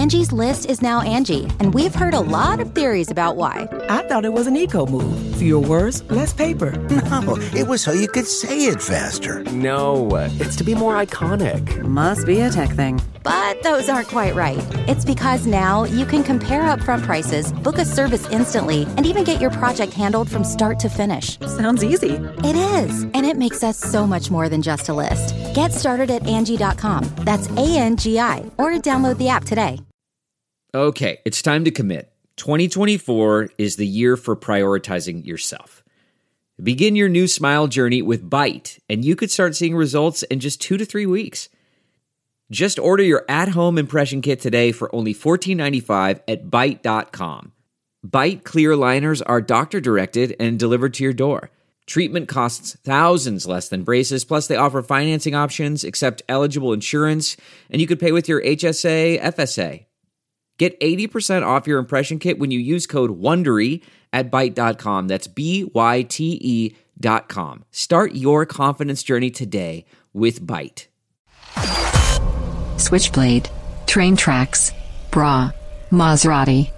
Angie's List is now Angie, and we've heard a lot of theories about why. I thought it was an eco move. Fewer words, less paper. No, it was so you could say it faster. No, it's to be more iconic. Must be a tech thing. But those aren't quite right. It's because now you can compare upfront prices, book a service instantly, and even get your project handled from start to finish. Sounds easy. It is, and it makes us so much more than just a list. Get started at Angie.com. That's ANGI, or download the app today. Okay, it's time to commit. 2024 is the year for prioritizing yourself. Begin your new smile journey with Byte, and you could start seeing results in just 2 to 3 weeks. Just order your at-home impression kit today for only $14.95 at Byte.com. Byte clear liners are doctor-directed and delivered to your door. Treatment costs thousands less than braces, plus they offer financing options, accept eligible insurance, and you could pay with your HSA, FSA. Get 80% off your impression kit when you use code WONDERY at Byte.com. That's BYTE.com. Start your confidence journey today with Byte. Switchblade, train tracks, bra, Maserati.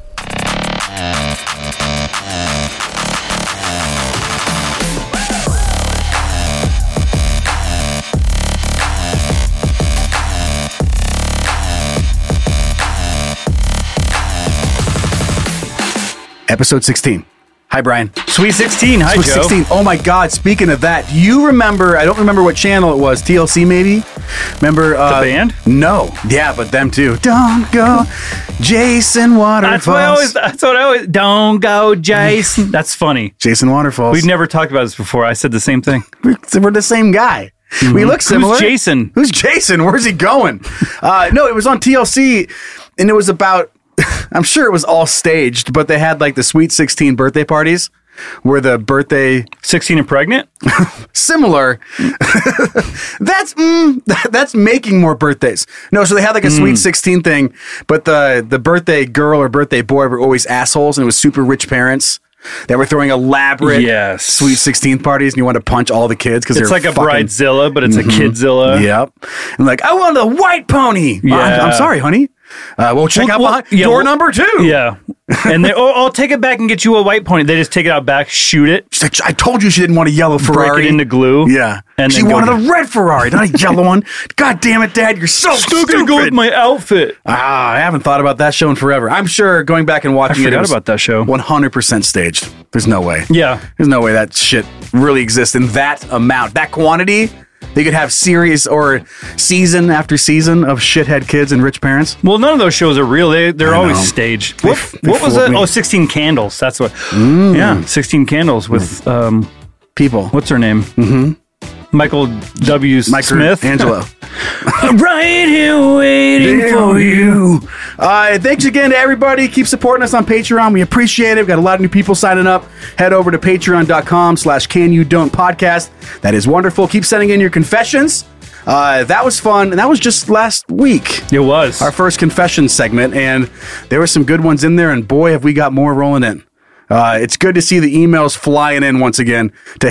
Episode 16. Hi, Brian. Sweet 16. Hi, Sweet Joe. 16. Oh, my God. Speaking of that, do you remember, I don't remember what channel it was, TLC maybe? Remember? The band? No. Yeah, but them too. Don't go, Jason Waterfalls. That's what I always, don't go, Jason. That's funny. Jason Waterfalls. We've never talked about this before. I said the same thing. We're the same guy. Mm-hmm. We look similar. Who's Jason? Who's Jason? Where's he going? No, it was on TLC, and it was about, I'm sure it was all staged, but they had like the Sweet 16 birthday parties where the birthday 16 and pregnant? Similar. That's making more birthdays. No, so they had like a Sweet 16 thing, but the birthday girl or birthday boy were always assholes, and it was super rich parents that were throwing elaborate Sweet 16 parties, and you want to punch all the kids because it's they're like a Bridezilla, but it's a Kidzilla. Yep. And like, I want a white pony. Yeah. I'm sorry, honey. We'll check out behind door number 2. Yeah. And I'll take it back and get you a white pony. They just take it out back, shoot it. She's like, I told you she didn't want a yellow Ferrari. Break it into glue. Yeah. And she wanted a red Ferrari, not a yellow one. God damn it, Dad. You're so Still stupid. gonna go with my outfit. I haven't thought about that show in forever. I'm sure going back and watching I forgot about that show. 100% staged. There's no way. Yeah. There's no way that shit really exists in that amount, that quantity. They could have series or season after season of shithead kids and rich parents. Well, none of those shows are real. They're always staged. What was it? Oh, 16 Candles. That's what. Yeah, 16 Candles with people. What's her name? Michael W. Smith. Angelo. Right here waiting for you. Thanks again to everybody. Keep supporting us on Patreon. We appreciate it. We've got a lot of new people signing up. Head over to patreon.com/canyoudon'tpodcast. That is wonderful. Keep sending in your confessions. That was fun. And that was just last week. It was. Our first confession segment. And there were some good ones in there. And boy, have we got more rolling in. It's good to see the emails flying in once again to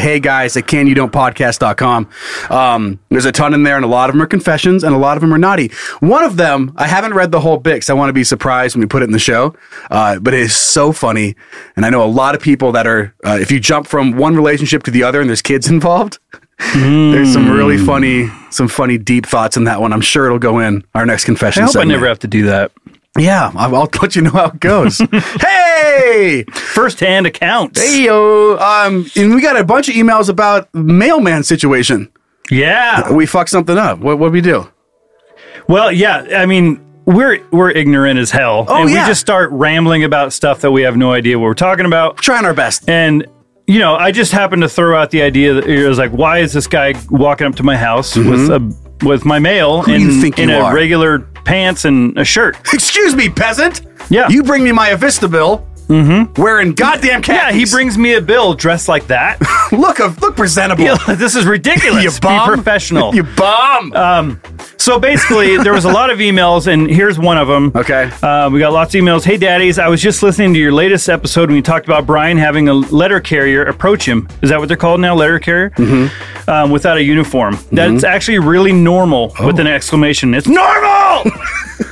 heyguys@canyoudon'tpodcast.com. There's a ton in there, and a lot of them are confessions, and a lot of them are naughty. One of them, I haven't read the whole bit because I want to be surprised when we put it in the show, but it is so funny, and I know a lot of people that are, if you jump from one relationship to the other and there's kids involved, there's some really funny, deep thoughts in that one. I'm sure it'll go in our next confession segment. I hope I never have to do that. Yeah, I'll let you know how it goes. Hey! First-hand accounts. Hey, yo. And we got a bunch of emails about mailman situation. Yeah. We fucked something up. What did we do? Well, yeah, I mean, we're ignorant as hell. Oh, and yeah. we just start rambling about stuff that we have no idea what we're talking about. Trying our best. And, you know, I just happened to throw out the idea that it was like, why is this guy walking up to my house with my mail in a regular pants and a shirt? Excuse me, peasant. Yeah. You bring me my Avista bill. Wearing goddamn khakis. Yeah, he brings me a bill dressed like that. Look presentable. Yeah, this is ridiculous. You bum. Be professional. You bum. So basically, there was a lot of emails, and here's one of them. Okay. We got lots of emails. Hey, daddies, I was just listening to your latest episode when you talked about Brian having a letter carrier approach him. Is that what they're called now, letter carrier? Without a uniform. That's actually really normal with an exclamation. It's normal!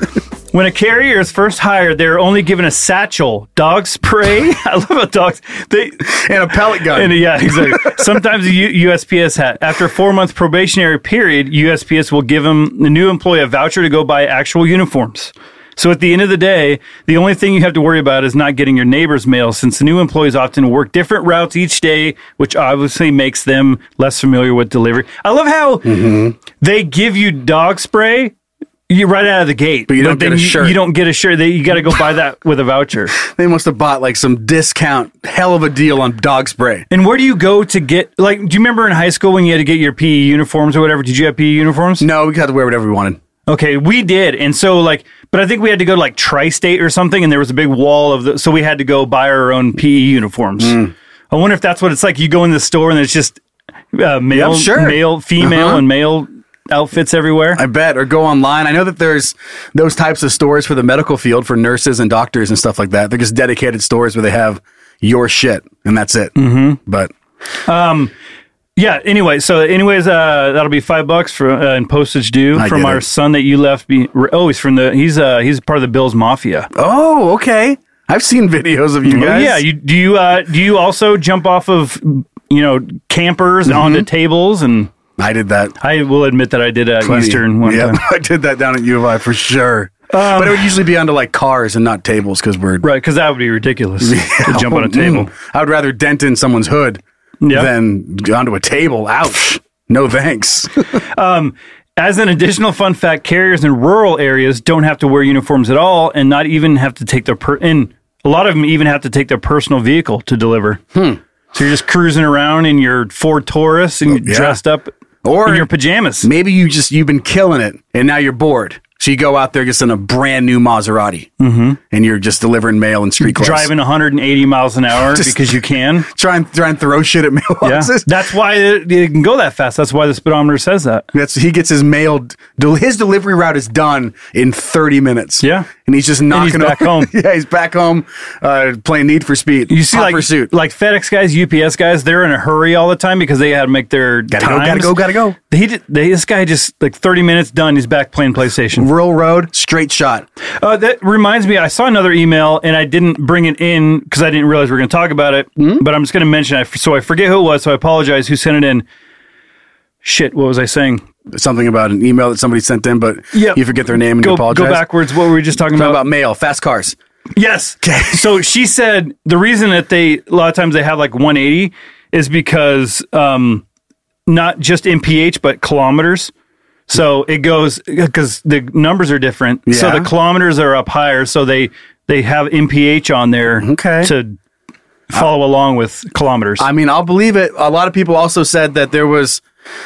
When a carrier is first hired, they're only given a satchel, dog spray. I love how dogs and a pellet gun. Yeah, exactly. Sometimes a USPS hat. After a 4-month probationary period, USPS will give the new employee a voucher to go buy actual uniforms. So at the end of the day, the only thing you have to worry about is not getting your neighbor's mail, since the new employees often work different routes each day, which obviously makes them less familiar with delivery. I love how they give you dog spray. You're right out of the gate, but you don't get a shirt. You don't get a shirt. You got to go buy that with a voucher. They must have bought like some discount, hell of a deal on dog spray. And where do you go to get, like, do you remember in high school when you had to get your PE uniforms or whatever? Did you have PE uniforms? No, we had to wear whatever we wanted. Okay, we did. And so, like, but I think we had to go to like Tri-State or something, and there was a big wall of so we had to go buy our own PE uniforms. I wonder if that's what it's like. You go in the store and it's just male, female, and male outfits everywhere. I bet. Or go online. I know that there's those types of stores for the medical field for nurses and doctors and stuff like that. They're just dedicated stores where they have your shit and that's it. But yeah, anyway, that'll be $5 for in postage due from our son that you left. He's part of the Bills Mafia. Oh, okay. I've seen videos of you guys. Yeah, do you also jump off of campers onto tables? And I did that. I will admit that I did at Eastern one time. I did that down at U of I for sure. But it would usually be onto like cars and not tables because that would be ridiculous to jump on a table. I would rather dent in someone's hood than onto a table. Ouch. No thanks. As an additional fun fact, carriers in rural areas don't have to wear uniforms at all, and not even have to take and a lot of them even have to take their personal vehicle to deliver. So you're just cruising around in your Ford Taurus and you're dressed up in your pajamas. Maybe you've been killing it and now you're bored. So you go out there just in a brand new Maserati and you're just delivering mail in street clothes. Driving 180 miles an hour because you can. Try and throw shit at mailboxes. Yeah. That's why it can go that fast. That's why the speedometer says that. He gets his mail. His delivery route is done in 30 minutes. Yeah. And he's just knocking back home. Yeah, he's back home playing Need for Speed. You see, like FedEx guys, UPS guys, they're in a hurry all the time because they had to make their times. Gotta go. This guy just like 30 minutes done, he's back playing PlayStation. Rural road, straight shot. That reminds me, I saw another email and I didn't bring it in because I didn't realize we were going to talk about it, but I'm just going to mention it. So I forget who it was, so I apologize who sent it in. Shit, what was I saying? Something about an email that somebody sent in, but you forget their name and you apologize. Go backwards. What were we just talking about? About mail, fast cars. Yes. Okay. So she said the reason that a lot of times they have like 180 is because not just MPH, but kilometers. So it goes because the numbers are different. Yeah. So the kilometers are up higher. So they have MPH on there to follow along with kilometers. I mean, I'll believe it. A lot of people also said that there was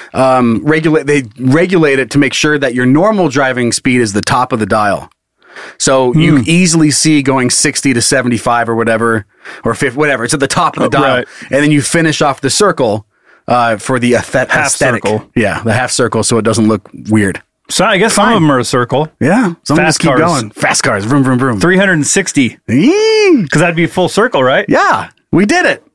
they regulate it to make sure that your normal driving speed is the top of the dial. So you easily see going 60 to 75 or whatever, or 50, whatever. It's at the top of the dial. Right. And then you finish off the circle for the aesthetic. Circle. Yeah, the half circle so it doesn't look weird. So I guess some of them are a circle. Yeah. Some just keep going. Fast cars. Vroom, vroom, vroom. 360. Because that'd be full circle, right? Yeah. We did it.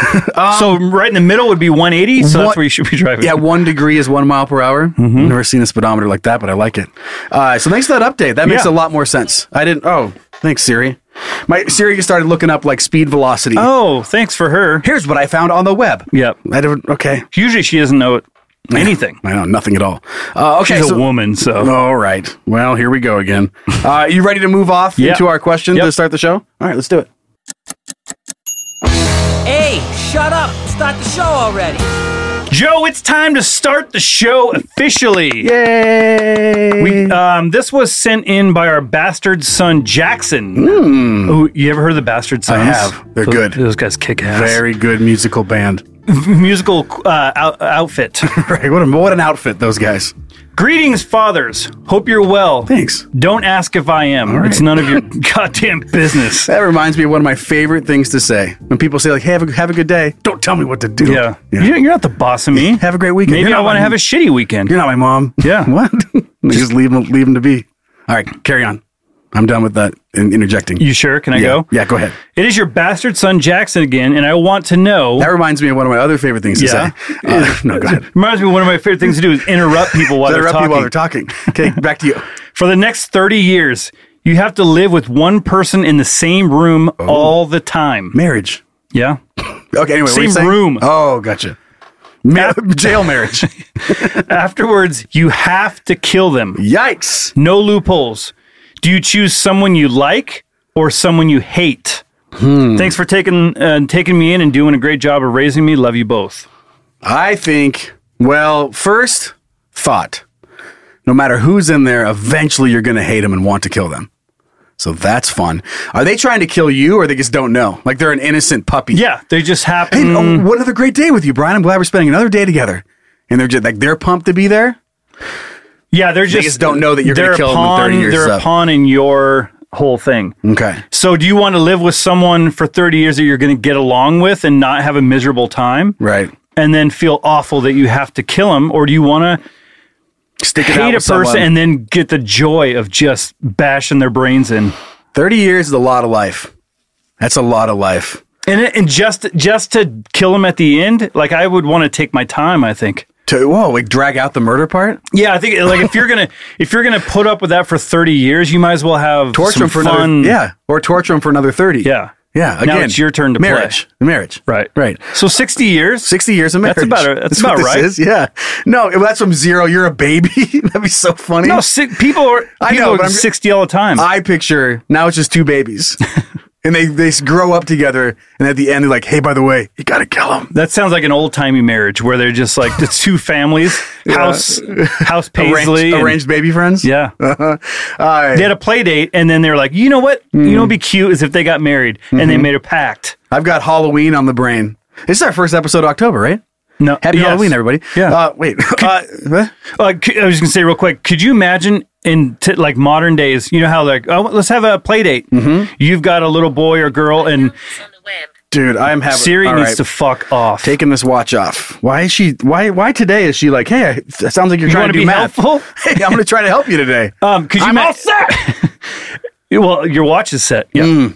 So right in the middle would be 180. So that's where you should be driving. Yeah, 1 degree is 1 mile per hour. I've never seen a speedometer like that, but I like it. So thanks for that update. That makes a lot more sense. Thanks, Siri. My Siri started looking up like speed velocity. Oh, thanks for her. Here's what I found on the web. Yep. Okay. Usually she doesn't know anything. I know nothing at all. Okay, she's a woman, so. All right. Well, here we go again. You ready to move off into our question to start the show? All right, let's do it. Hey, shut up. Start the show already. Joe, it's time to start the show officially. Yay! This was sent in by our bastard son, Jackson. Who, you ever heard of the Bastard Sons? I have. They're good. Those guys kick ass. Very good musical band. Musical outfit. Right, what an outfit, those guys. Greetings, fathers. Hope you're well. Thanks. Don't ask if I am. Right. It's none of your goddamn business. That reminds me of one of my favorite things to say. When people say, like, hey, have a good day. Don't tell me what to do. Yeah. You're not the boss of me. Have a great weekend. Maybe I want to have a shitty weekend. You're not my mom. Yeah. What? Just leave them to be. All right, carry on. I'm done with that interjecting. You sure? Can I go? Yeah, go ahead. It is your bastard son, Jackson, again, and I want to know... That reminds me of one of my other favorite things to say. No, go ahead. Reminds me of one of my favorite things to do is interrupt people while they're talking. Okay, back to you. For the next 30 years, You have to live with one person in the same room all the time. Marriage. Yeah. Okay, anyway. what are you Same saying? room. Oh, gotcha. Jail marriage. Afterwards, you have to kill them. Yikes. No loopholes. Do you choose someone you like or someone you hate? Thanks for taking me in and doing a great job of raising me. Love you both. I think, well, first thought, no matter who's in there, eventually you're going to hate them and want to kill them. So that's fun. Are they trying to kill you or they just don't know? Like they're an innocent puppy? Yeah, they just happen. Hey, what another great day with you, Brian. I'm glad we're spending another day together. And they're just like, they're pumped to be there? Yeah, they just don't know that you're going to kill them in 30 years. They're a pawn in your whole thing. Okay. So do you want to live with someone for 30 years that you're going to get along with and not have a miserable time? Right. And then feel awful that you have to kill them? Or do you want to hate a person and then get the joy of just bashing their brains in? 30 years is a lot of life. That's a lot of life. And just to kill them at the end, like I would want to take my time, I think. Like drag out the murder part? Yeah, I think like if you're gonna put up with that for 30 years, you might as well have torture some him for fun. or torture him for another 30. Yeah. Yeah, now it's your turn to marriage. play. Marriage. Right. So 60 years? 60 years of marriage. That's about what right. This is. Yeah. No, that's from 0. You're a baby. That'd be so funny. No, people are 60 all the time. I picture, now it's just 2 babies. And they grow up together, and at the end, they're like, hey, by the way, you got to kill them. That sounds like an old-timey marriage where they're just like, it's 2 families, House Paisley. Arranged baby friends? Yeah. They had a play date, and then they're like, you know what? You know what would be cute is if they got married, and they made a pact. I've got Halloween on the brain. This is our first episode of October, right? No. Happy Halloween, everybody. Yeah. Wait. I was going to say real quick, could you imagine in like modern days, you know how like, oh, let's have a play date. You've got a little boy or girl and dude, I'm having Siri needs to fuck off. Taking this watch off. Why today is she like, hey, it sounds like you're trying to do math. Helpful? Hey, I'm going to try to help you today. Could you I'm all set. Well, your watch is set. Yeah.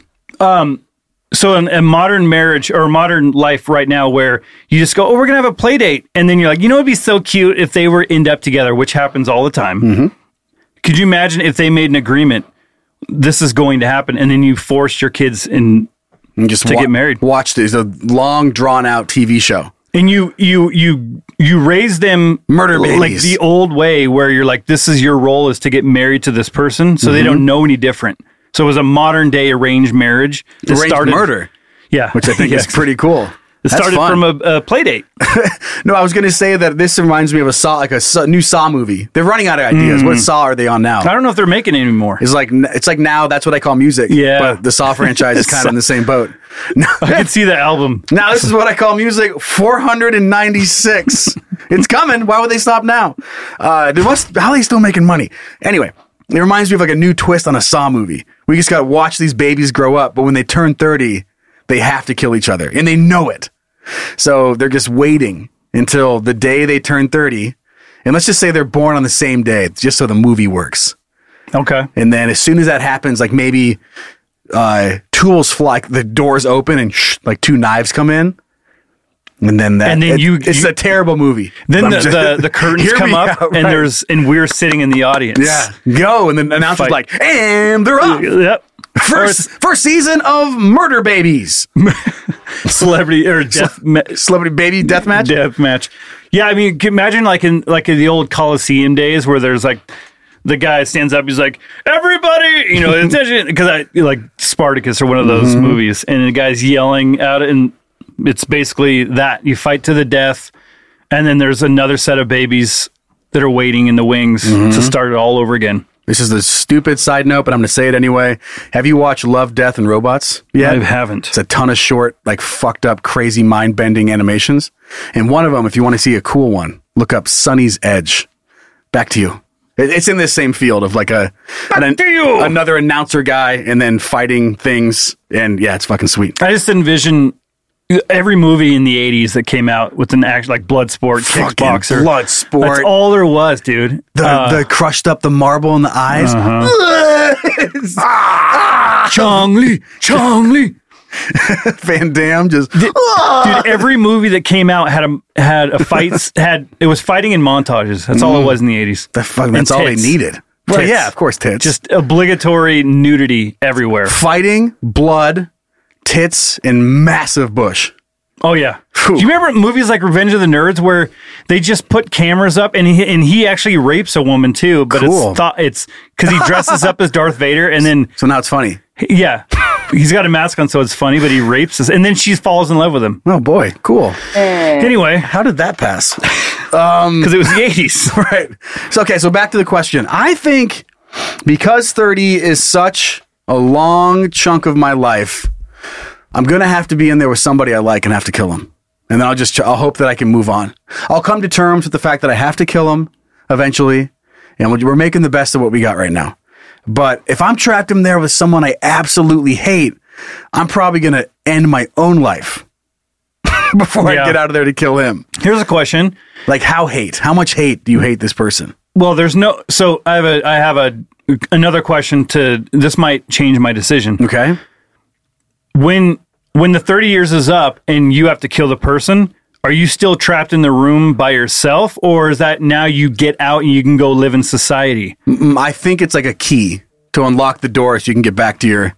So in a modern marriage or modern life right now where you just go, oh, we're going to have a play date. And then you're like, you know, it'd be so cute if they were end up together, which happens all the time. Could you imagine if they made an agreement, this is going to happen, and then you forced your kids to get married? Watch this, a long drawn out TV show. And you raise them murder babies, like the old way where you're like, this is your role is to get married to this person. So they don't know any different. So it was a modern day arranged marriage. Arranged murder. Yeah. Which I think is pretty cool. It started from a play date. No, I was going to say that this reminds me of a new Saw movie. They're running out of ideas. What Saw are they on now? I don't know if they're making it anymore. It's like now that's what I call music. Yeah. But the Saw franchise is kind of in the same boat. I can see the album. Now this is what I call music 496. It's coming. Why would they stop now? How are they still making money? Anyway, it reminds me of like a new twist on a Saw movie. We just got to watch these babies grow up, but when they turn 30, they have to kill each other, and they know it. So they're just waiting until the day they turn 30, and let's just say they're born on the same day, just so the movie works. Okay. And then as soon as that happens, like maybe tools fly, like the doors open, and like 2 knives come in. And then it's a terrible movie. Then the curtains come up, out, right. and we're sitting in the audience. Yeah, go, and then the announcer's like, and they're up. Yep. First season of Murder Babies. Celebrity baby death match. Death match. Yeah, I mean, imagine like in the old Coliseum days where there's like the guy stands up, he's like, everybody, you know, attention, because I like Spartacus or one of those movies, and the guy's yelling out, and it's basically that you fight to the death, and then there's another set of babies that are waiting in the wings to start it all over again. This is a stupid side note, but I'm going to say it anyway. Have you watched Love, Death, and Robots yet? I haven't. It's a ton of short, like fucked up, crazy, mind-bending animations. And one of them, if you want to see a cool one, look up Sonny's Edge. Back to you. It's in this same field of like another announcer guy and then fighting things. And yeah, it's fucking sweet. I just envision every movie in the 80s that came out with an act like Bloodsport, Kickboxer. Bloodsport. That's all there was, dude. The crushed up the marble in the eyes. Chong Li. Van Damme just... Dude, every movie that came out had a fight, it was fighting in montages. That's all it was in the 80s. That's all they needed. Well, Tits. yeah, of course, tits. Just obligatory nudity everywhere. Fighting, blood, tits, and massive bush. Oh yeah. Phew. Do you remember movies like Revenge of the Nerds where they just put cameras up and he actually rapes a woman too, but Cool. it's because he dresses up as Darth Vader and then So now it's funny. yeah, he's got a mask on so it's funny, but he rapes us and then she falls in love with him. Oh boy, cool. Anyway, How did that pass? because it was the 80s. Right. So back to the question. I think because 30 is such a long chunk of my life, I'm going to have to be in there with somebody I like and have to kill him. And then I'll hope that I can move on. I'll come to terms with the fact that I have to kill him eventually. And we're making the best of what we got right now. But if I'm trapped in there with someone I absolutely hate, I'm probably going to end my own life before I Yeah. get out of there to kill him. Here's a question. Like how much hate do you hate this person? Well, there's no. So I have another question to. This might change my decision. Okay. When the 30 years is up and you have to kill the person, are you still trapped in the room by yourself, or is that now you get out and you can go live in society? I think it's like a key to unlock the door so you can get back to your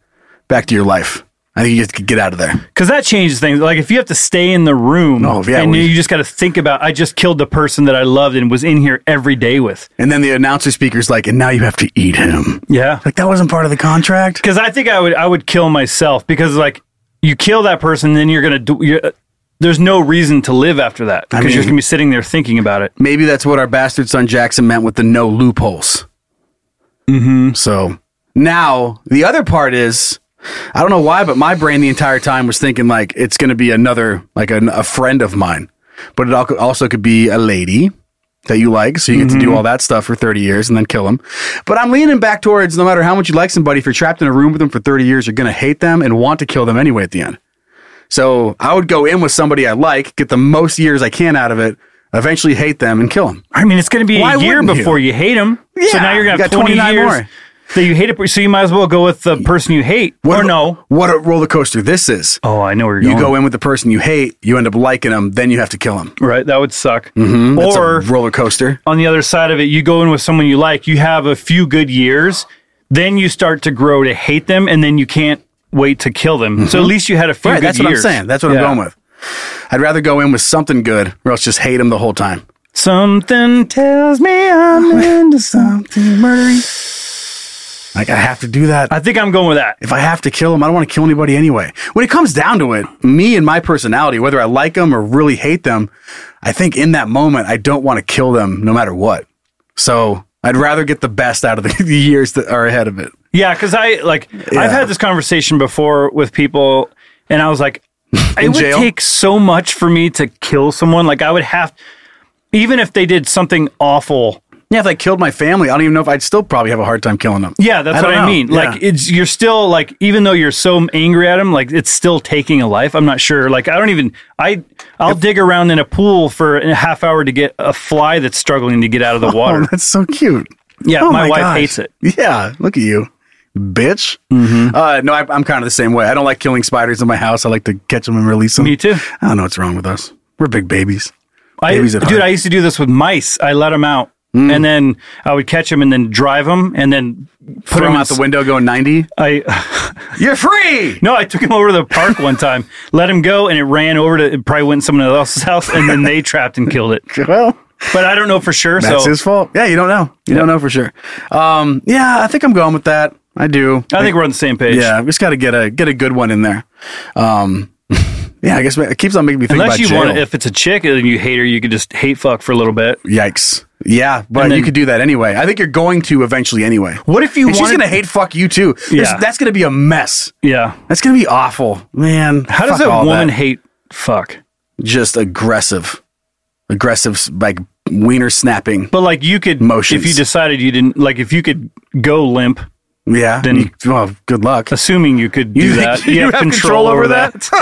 life. I think you just get out of there. Because that changes things. Like if you have to stay in the room and you just got to think about, I just killed the person that I loved and was in here every day with. And then the announcer speaker's like, and now you have to eat him. Yeah. Like that wasn't part of the contract. Because I think I would kill myself because like you kill that person, then you're going to there's no reason to live after that because you're going to be sitting there thinking about it. Maybe that's what our bastard son Jackson meant with the no loopholes. Mm-hmm. So now the other part is, I don't know why, but my brain the entire time was thinking like it's going to be another, like a friend of mine. But it also could be a lady that you like. So you get to do all that stuff for 30 years and then kill them. But I'm leaning back towards no matter how much you like somebody, if you're trapped in a room with them for 30 years, you're going to hate them and want to kill them anyway at the end. So I would go in with somebody I like, get the most years I can out of it, eventually hate them and kill them. I mean, it's going to be Why a year wouldn't before you hate them. So Yeah, now you're going to you have got 29 years more that you hate it. So you might as well go with the person you hate. Or no. What a roller coaster this is. Oh, I know where you're You going. go in with the person you hate, you end up liking them, then you have to kill them. Right, that would suck. That's Or a roller coaster. on the other side of it, you go in with someone you like, you have a few good years, then you start to grow to hate them, and then you can't wait to kill them. So at least you had a few Right, good that's years. what I'm saying. That's what I'm going with. I'd rather go in with something good or else just hate them the whole time. Something tells me I'm into something murdery. Like, I have to do that. I think I'm going with that. If I have to kill them, I don't want to kill anybody anyway. When it comes down to it, me and my personality, whether I like them or really hate them, I think in that moment, I don't want to kill them no matter what. So I'd rather get the best out of the years that are ahead of it. Yeah, because I've had this conversation before with people, and I was like, it would jail? take so much for me to kill someone. Like, I would have, even if they did something awful. Yeah, if I killed my family, I don't even know if I'd still probably have a hard time killing them. Yeah, that's what I mean. Yeah. Like, you're still, like, even though you're so angry at them, like, it's still taking a life. I'm not sure. Like, I'll dig around in a pool for a half hour to get a fly that's struggling to get out of the water. Oh, that's so cute. Yeah, Oh my wife gosh. hates it. Yeah, look at you, bitch. No, I'm kind of the same way. I don't like killing spiders in my house. I like to catch them and release them. Me too. I don't know what's wrong with us. We're big babies. Babies at Dude, heart. I used to do this with mice. I let them out. And then I would catch them and then drive them and then Put them out the window going 90. You're free. No, I took him over to the park one time, let him go, and it ran over to, it probably went to someone else's house, and then they trapped and killed it. Well, but I don't know for sure. that's his fault. Yeah, you don't know. You don't know for sure. Yeah, I think I'm going with that. I do. I think we're on the same page. Yeah, we just got to get a good one in there. Yeah, I guess it keeps on making me think Unless about you jail. want, if it's a chick and you hate her, you could just hate fuck for a little bit. Yikes. Yeah, but And then- you could do that anyway. I think you're going to eventually anyway. What if you and she's wanted- going to hate fuck you too. Yeah. That's going to be a mess. Yeah. That's going to be awful. Man, How does fuck a all woman that. hate fuck? Just aggressive, like wiener snapping. But like you could, Motions. if you decided you didn't, like if you could go limp, Yeah, Then- well, good luck. assuming you could do You think that, you have control over that.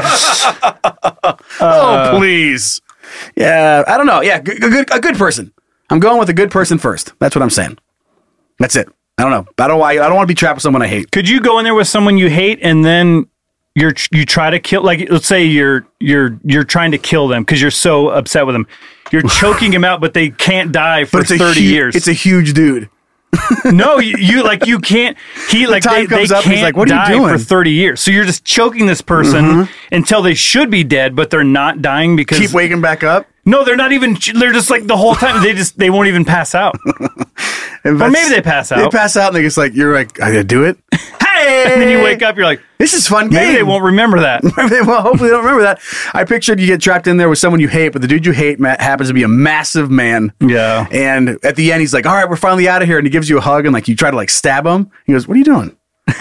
Oh, please. Yeah, I don't know. Yeah, a good person. I'm going with a good person first. That's what I'm saying. That's it. I don't know. I don't want to be trapped with someone I hate. Could you go in there with someone you hate and then you try to kill, like let's say you're trying to kill them because you're so upset with them. You're choking them out, but they can't die for 30 years. It's a huge dude. No, you can't. He like time they comes up and he's can't like, "What are you die doing?" for 30 years. So you're just choking this person until they should be dead, but they're not dying because Keep waking back up. No, they're not even. They're just like the whole time. They won't even pass out. Or maybe they pass out. They pass out and they just like, you're like, I gotta do it. Hey! And then you wake up, you're like, this is fun game. Maybe they won't remember that. Well, hopefully they don't remember that. I pictured you get trapped in there with someone you hate, but the dude you hate happens to be a massive man. Yeah. And at the end, he's like, all right, we're finally out of here. And he gives you a hug and like you try to like stab him. He goes, what are you doing?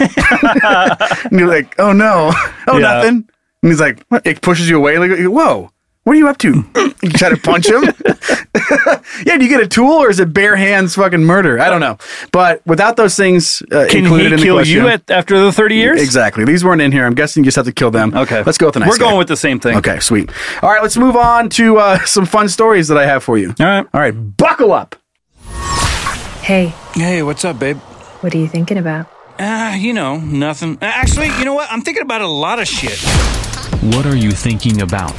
And you're like, oh no. Oh, Yeah. nothing. And he's like, what? It pushes you away. Like, whoa. What are you up to? You try to punch him? Yeah, do you get a tool or is it bare hands fucking murder? I don't know. But without those things Can included he in the kill question, you after the 30 years? Exactly. These weren't in here. I'm guessing you just have to kill them. Okay. Let's go with the nice We're going guy. with the same thing. Okay, sweet. All right, let's move on to some fun stories that I have for you. All right. All right, buckle up. Hey, Hey, what's up, babe? what are you thinking about? Nothing. Actually, you know what? I'm thinking about a lot of shit. What are you thinking about?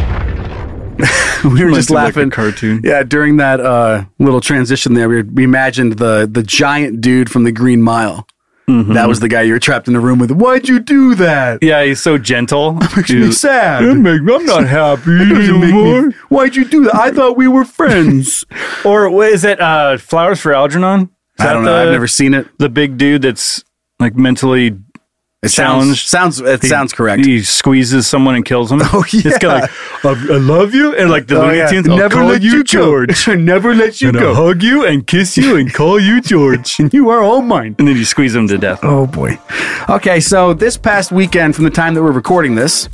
We were just Like a laughing. cartoon. Yeah, during that little transition there, we imagined the giant dude from the Green Mile. That was the guy you were trapped in the room with. Why'd you do that? Yeah, he's so gentle. Makes me sad. I'm not happy anymore. Why'd you do that? I thought we were friends. Or what is it? Flowers for Algernon? Is I that don't know. I've never seen it. The big dude that's like mentally It challenged. sounds correct. He squeezes someone and kills him. Oh, yeah. It's kind of like, I love you. And like the Oh, Looney yeah. Tunes, I'll Never call let you go. George. Never let you And go. I'll hug you and kiss you and call you George. And you are all mine. And then you squeeze him to death. Oh boy. Okay, so this past weekend, from the time that we're recording this,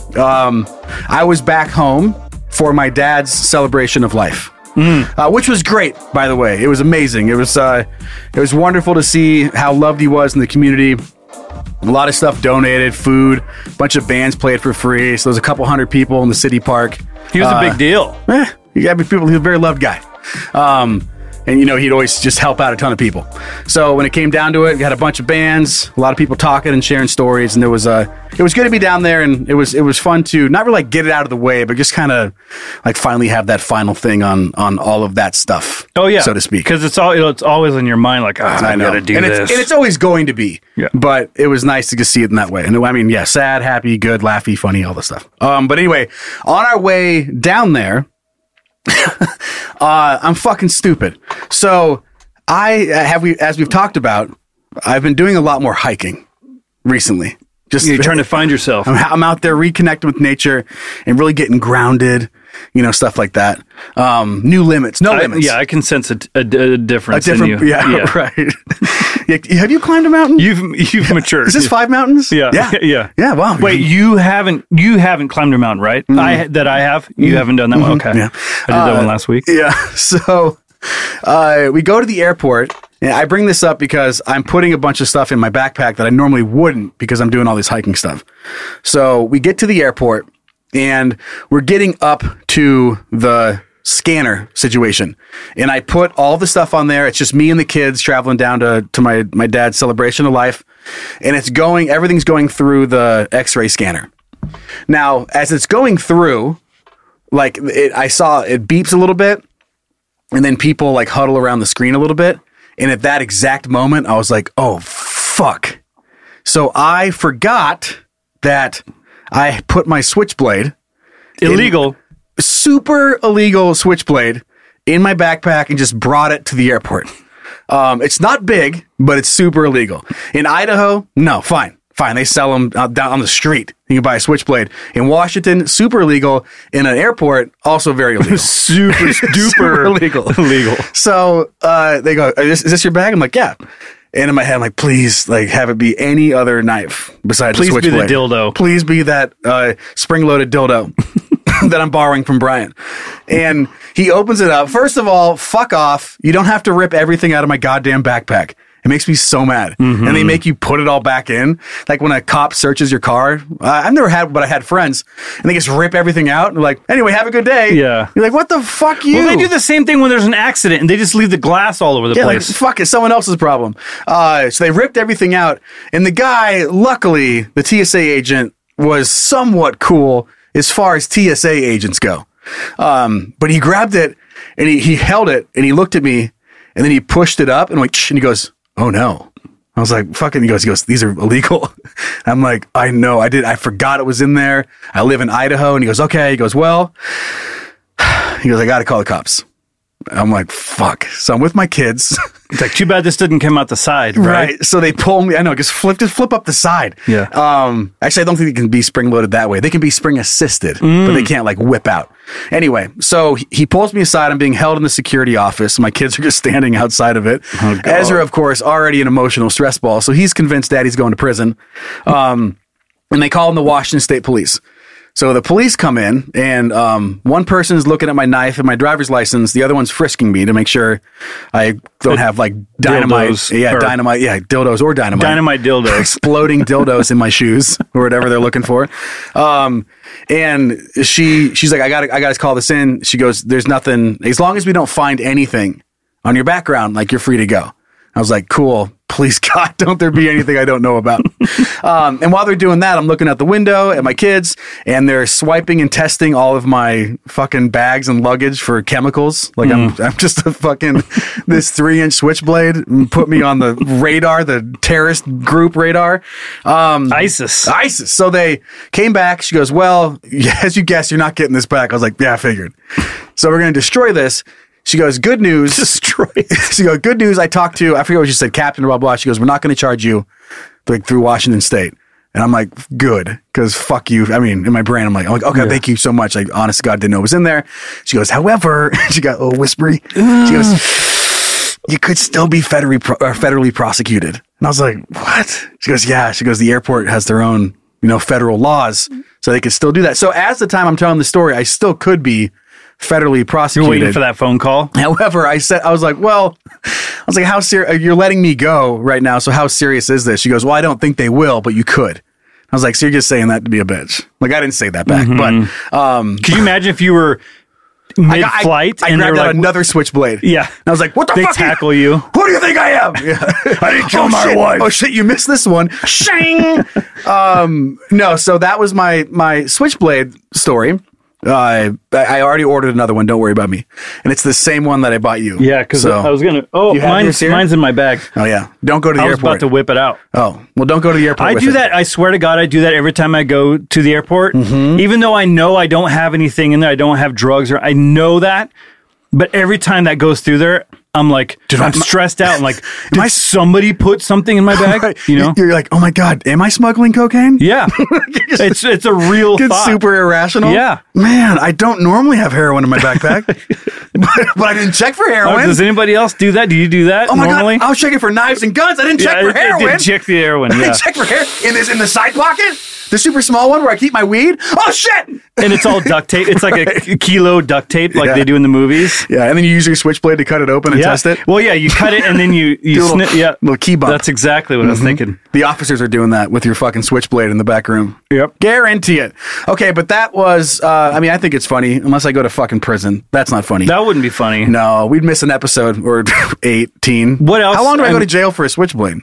I was back home for my dad's celebration of life, which was great. By the way, it was amazing. It was wonderful to see how loved he was in the community. A lot of stuff donated, food, a bunch of bands played for free. So there's a couple hundred people in the city park. He was a big deal. You gotta be people. He's a very loved guy. And he'd always just help out a ton of people. So when it came down to it, we had a bunch of bands, a lot of people talking and sharing stories, and it was good to be down there, and it was fun to not really like get it out of the way, but just kind of like finally have that final thing on all of that stuff. Oh yeah, so to speak, because it's always in your mind. Like, I gotta do this, and it's always going to be. Yeah. But it was nice to just see it in that way. And I mean, yeah, sad, happy, good, laughy, funny, all the stuff. But anyway, on our way down there. I'm fucking stupid. So as we've talked about, I've been doing a lot more hiking recently. Just you're trying to find yourself. I'm out there reconnecting with nature and really getting grounded, stuff like that. New limits, no limits. Yeah, I can sense a difference in you. Yeah, right. Have you climbed a mountain? You've matured. Is this 5 mountains? Yeah. Yeah, wow. Wait, you haven't climbed a mountain, right? I have. You haven't done that one? Okay. Yeah. I did that one last week. Yeah. So we go to the airport. And I bring this up because I'm putting a bunch of stuff in my backpack that I normally wouldn't because I'm doing all this hiking stuff. So we get to the airport and we're getting up to the scanner situation. And I put all the stuff on there. It's just me and the kids traveling down to my dad's celebration of life. And everything's going through the X-ray scanner. Now, as it's going through, I saw it beeps a little bit and then people like huddle around the screen a little bit. And at that exact moment, I was like, oh, fuck. So I forgot that I put my switchblade. Super illegal switchblade in my backpack and just brought it to the airport. It's not big, but it's super illegal. In Idaho, no, fine. They sell them down on the street. You can buy a switchblade. In Washington, super illegal. In an airport, also very illegal. Super duper illegal. So they go, is this your bag? I'm like, yeah. And in my head, I'm like, please, have it be any other knife besides the switchblade. Please be the dildo. Please be that spring-loaded dildo that I'm borrowing from Brian. And he opens it up. First of all, fuck off. You don't have to rip everything out of my goddamn backpack. It makes me so mad. And they make you put it all back in. Like when a cop searches your car. I've never had, but I had friends. And they just rip everything out. And they're like, anyway, have a good day. Yeah. You're like, what the fuck you? Well, they do the same thing when there's an accident and they just leave the glass all over the place. Like, fuck it, someone else's problem. So they ripped everything out. And the guy, luckily, the TSA agent was somewhat cool as far as TSA agents go. But he grabbed it and he held it and he looked at me. And then he pushed it up and went, and he goes, oh no. I was like, fucking, he goes, these are illegal. I'm like, I know, I forgot it was in there. I live in Idaho. And he goes, okay. He goes, well, I got to call the cops. I'm like, fuck. So I'm with my kids. It's like, too bad this didn't come out the side, right? So they pull me. I know, just flip up the side. Yeah. Actually, I don't think they can be spring loaded that way. They can be spring assisted, but they can't like whip out. Anyway, so he pulls me aside. I'm being held in the security office. My kids are just standing outside of it. Oh, Ezra, of course, already an emotional stress ball. So he's convinced Daddy's going to prison. And they call him the Washington State Police. So the police come in, and one person is looking at my knife and my driver's license. The other one's frisking me to make sure I don't have like dynamite. Dynamite. Yeah, dildos or dynamite. Dynamite dildos. Exploding dildos in my shoes or whatever they're looking for. And she's like, I gotta call this in. She goes, there's nothing. As long as we don't find anything on your background, like you're free to go. I was like, cool. Please, God, don't there be anything I don't know about. And while they're doing that, I'm looking out the window at my kids, and they're swiping and testing all of my fucking bags and luggage for chemicals. Like I'm just a fucking this 3-inch switchblade, and put me on the radar, the terrorist group radar. ISIS. So they came back. She goes, well, as you guessed, you're not getting this back. I was like, yeah, I figured. So we're going to destroy this. She goes, good news. Destroy. She goes, good news. I talked to, I forget what she said, Captain, blah, blah. She goes, we're not going to charge you like through Washington State. And I'm like, good, because fuck you. I mean, in my brain, I'm like, okay, thank you so much. Like, honest to God, didn't know it was in there. She goes, however, she got a little whispery. She goes, you could still be federally prosecuted. And I was like, what? She goes, yeah. She goes, the airport has their own, federal laws, so they could still do that. So as the time I'm telling the story, I still could be federally prosecuted. You're waiting for that phone call. However, I was like, how serious? You're letting me go right now. So how serious is this? She goes, well, I don't think they will, but you could. I was like, so you're just saying that to be a bitch. Like, I didn't say that back, but could you imagine if you were mid-flight I grabbed out another switchblade? Yeah. And I was like, what the fuck? They tackle you. Who do you think I am? Yeah. I didn't kill my wife. Oh shit, you missed this one. Shing. No, so that was my switchblade story. I already ordered another one. Don't worry about me. And it's the same one that I bought you. Yeah, because I was going to... Oh, mine's in my bag. Oh, yeah. Don't go to the airport. I was about to whip it out. Oh, well, don't go to the airport. I do that. I swear to God, I do that every time I go to the airport. Even though I know I don't have anything in there. I don't have drugs. I know that. But every time that goes through there, I'm like, I'm stressed out. I'm like, did somebody put something in my bag? You're like, oh my God, am I smuggling cocaine? Yeah. It's a real thought. It's super irrational. Yeah. Man, I don't normally have heroin in my backpack, but I didn't check for heroin. Does anybody else do that? Do you do that normally? God, I was checking for knives and guns. I didn't check for heroin. I didn't check the heroin. I didn't check for heroin. In the side pocket? The super small one where I keep my weed? Oh, shit! And it's all duct tape. It's like a kilo duct tape like they do in the movies. Yeah, and then you use your switchblade to cut it open and test it. Well, yeah, you cut it and then you snip. Yeah, little key bump. That's exactly what I was thinking. The officers are doing that with your fucking switchblade in the back room. Yep. Guarantee it. Okay, but that was, I think it's funny, unless I go to fucking prison. That's not funny. That wouldn't be funny. No, we'd miss an episode or 18. What else? How long do I go to jail for a switchblade?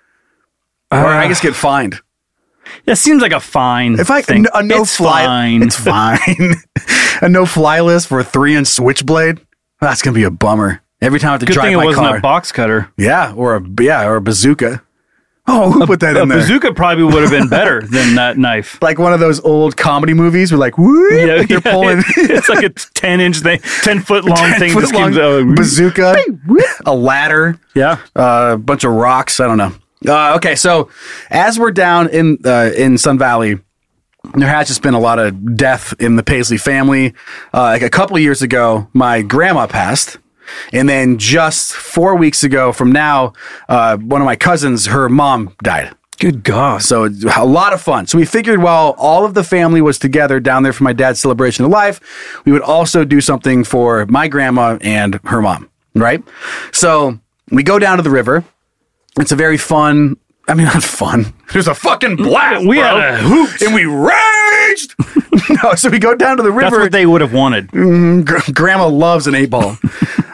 Or I just get fined. That seems like a fine. It's fine. It's fine. A no-fly list for a 3-inch switchblade. That's gonna be a bummer. Every time I have to drive my car. Good thing it wasn't a box cutter. Yeah, or a bazooka. Oh, who put that in there? A bazooka probably would have been better than that knife. Like one of those old comedy movies where like, woo, they're pulling. It's like a 10-inch thing, 10-foot long thing. Bazooka, a ladder. Yeah. A bunch of rocks. I don't know. Okay, so as we're down in Sun Valley, there has just been a lot of death in the Paisley family. Like a couple of years ago, my grandma passed. And then just 4 weeks ago from now, one of my cousins, her mom died. Good God. So a lot of fun. So we figured while all of the family was together down there for my dad's celebration of life, we would also do something for my grandma and her mom, right? So we go down to the river. It's a very fun, not fun. There's a fucking blast, We had a hoot. And we raged. No, so we go down to the river. That's what they would have wanted. Grandma loves an 8-ball.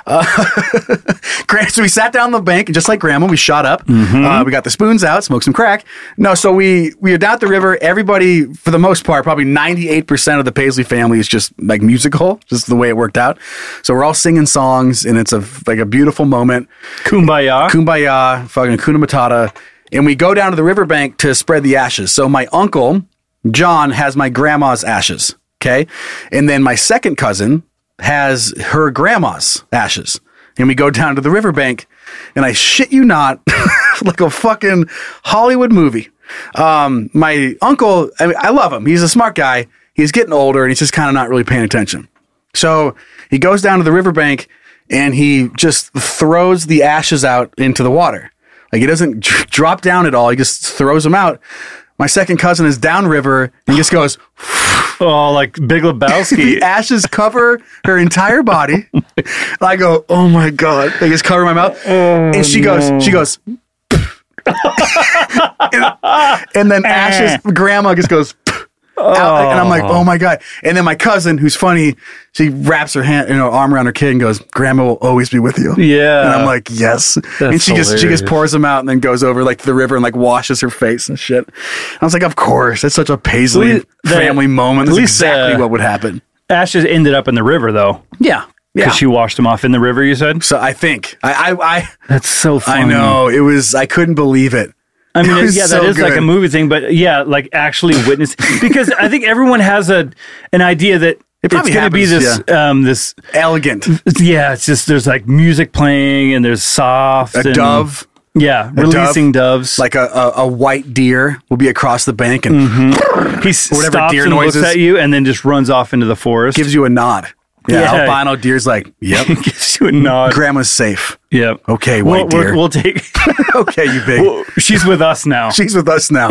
So we sat down on the bank, and just like Grandma, we shot up. We got the spoons out, smoked some crack. No, so we were down at the river. Everybody, for the most part, probably 98% of the Paisley family is just like musical, just the way it worked out. So we're all singing songs, and it's like a beautiful moment. Kumbaya. Kumbaya, fucking Hakuna Matata. And we go down to the riverbank to spread the ashes. So my uncle, John, has my grandma's ashes. Okay. And then my second cousin has her grandma's ashes. And we go down to the riverbank, and I shit you not, like a fucking Hollywood movie. My uncle, I love him. He's a smart guy. He's getting older, and he's just kind of not really paying attention. So he goes down to the riverbank, and he just throws the ashes out into the water. Like, he doesn't drop down at all. He just throws them out. My second cousin is downriver, and he just goes... Oh, like Big Lebowski. The ashes cover her entire body. I go, oh my God. They just cover my mouth. And she goes, and then ashes, grandma just goes, out, and I'm like, oh my God. And then my cousin, who's funny, she wraps her arm around her kid and goes, Grandma will always be with you. Yeah. And I'm like, yes. And she just pours them out and then goes over like to the river and like washes her face and shit. I was like, of course. That's such a Paisley family moment. That's exactly what would happen. Ashes ended up in the river though. Yeah. Because she washed them off in the river, you said? So I think. I That's so funny. I know. It was, I couldn't believe it. I mean, that is good. Like a movie thing, but yeah, like actually witness, because I think everyone has an idea that it's going to be this, this elegant. Yeah. It's just, there's like music playing and there's soft. A dove. Yeah. Releasing doves. Like a white deer will be across the bank and he stops and looks at you and then just runs off into the forest. Gives you a nod. Yeah, albino deer's like, yep. Gives you a nod. Grandma's safe. Yep. Okay, white deer. We'll take... Okay, you big. Well, she's with us now. She's with us now.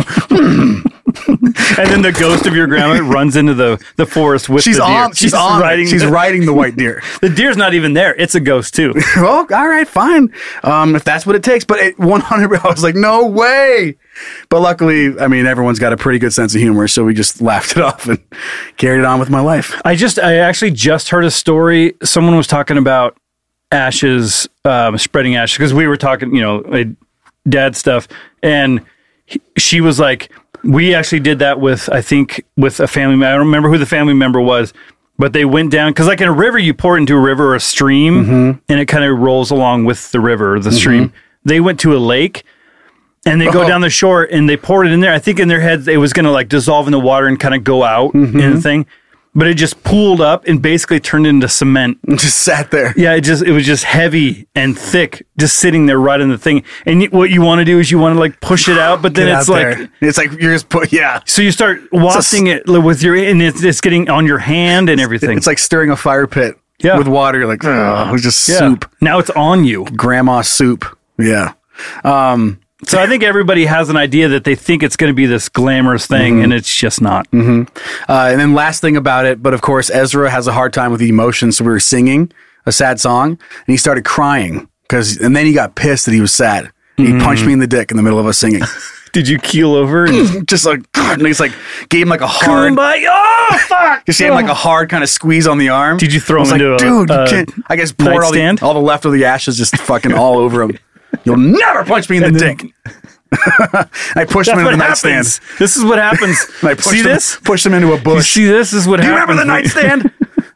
And then the ghost of your grandma runs into the forest with the deer. She's riding the white deer. The deer's not even there. It's a ghost too. Well, all right, fine. If that's what it takes. But 100, I was like, no way. But luckily, I mean, everyone's got a pretty good sense of humor, so we just laughed it off and carried it on with my life. I actually just heard a story. Someone was talking about ashes, spreading ashes, because we were talking, dad stuff, and she was like, we actually did that with a family member. I don't remember who the family member was, but they went down, because like in a river, you pour it into a river or a stream, and it kind of rolls along with the river or the stream. They went to a lake, and they go down the shore, and they poured it in there. I think in their heads, it was going to like dissolve in the water and kind of go out in the thing. But it just pooled up and basically turned into cement. It just sat there. Yeah, it was just heavy and thick, just sitting there right in the thing. And what you want to do is you want to like push it out, but then it's like you're just So you start wafting it with and it's getting on your hand and everything. It's like stirring a fire pit with water. You're like, oh, it was just soup. Now it's on you. Grandma soup. Yeah. So I think everybody has an idea that they think it's going to be this glamorous thing, and it's just not. And then last thing about it, but of course, Ezra has a hard time with the emotions, so we were singing a sad song, and he started crying, and then he got pissed that he was sad. He punched me in the dick in the middle of us singing. Did you keel over? And just like, and he's like, gave him like a hard... Oh, fuck! Just gave him like a hard kind of squeeze on the arm. Did you throw him into dude, you can't... I guess poured all the left of the ashes just fucking all over him. You'll never punch me in the dick. I pushed him into the nightstand. This is what happens. I pushed him into a bush. You see this? Is what happens. Do you remember the nightstand?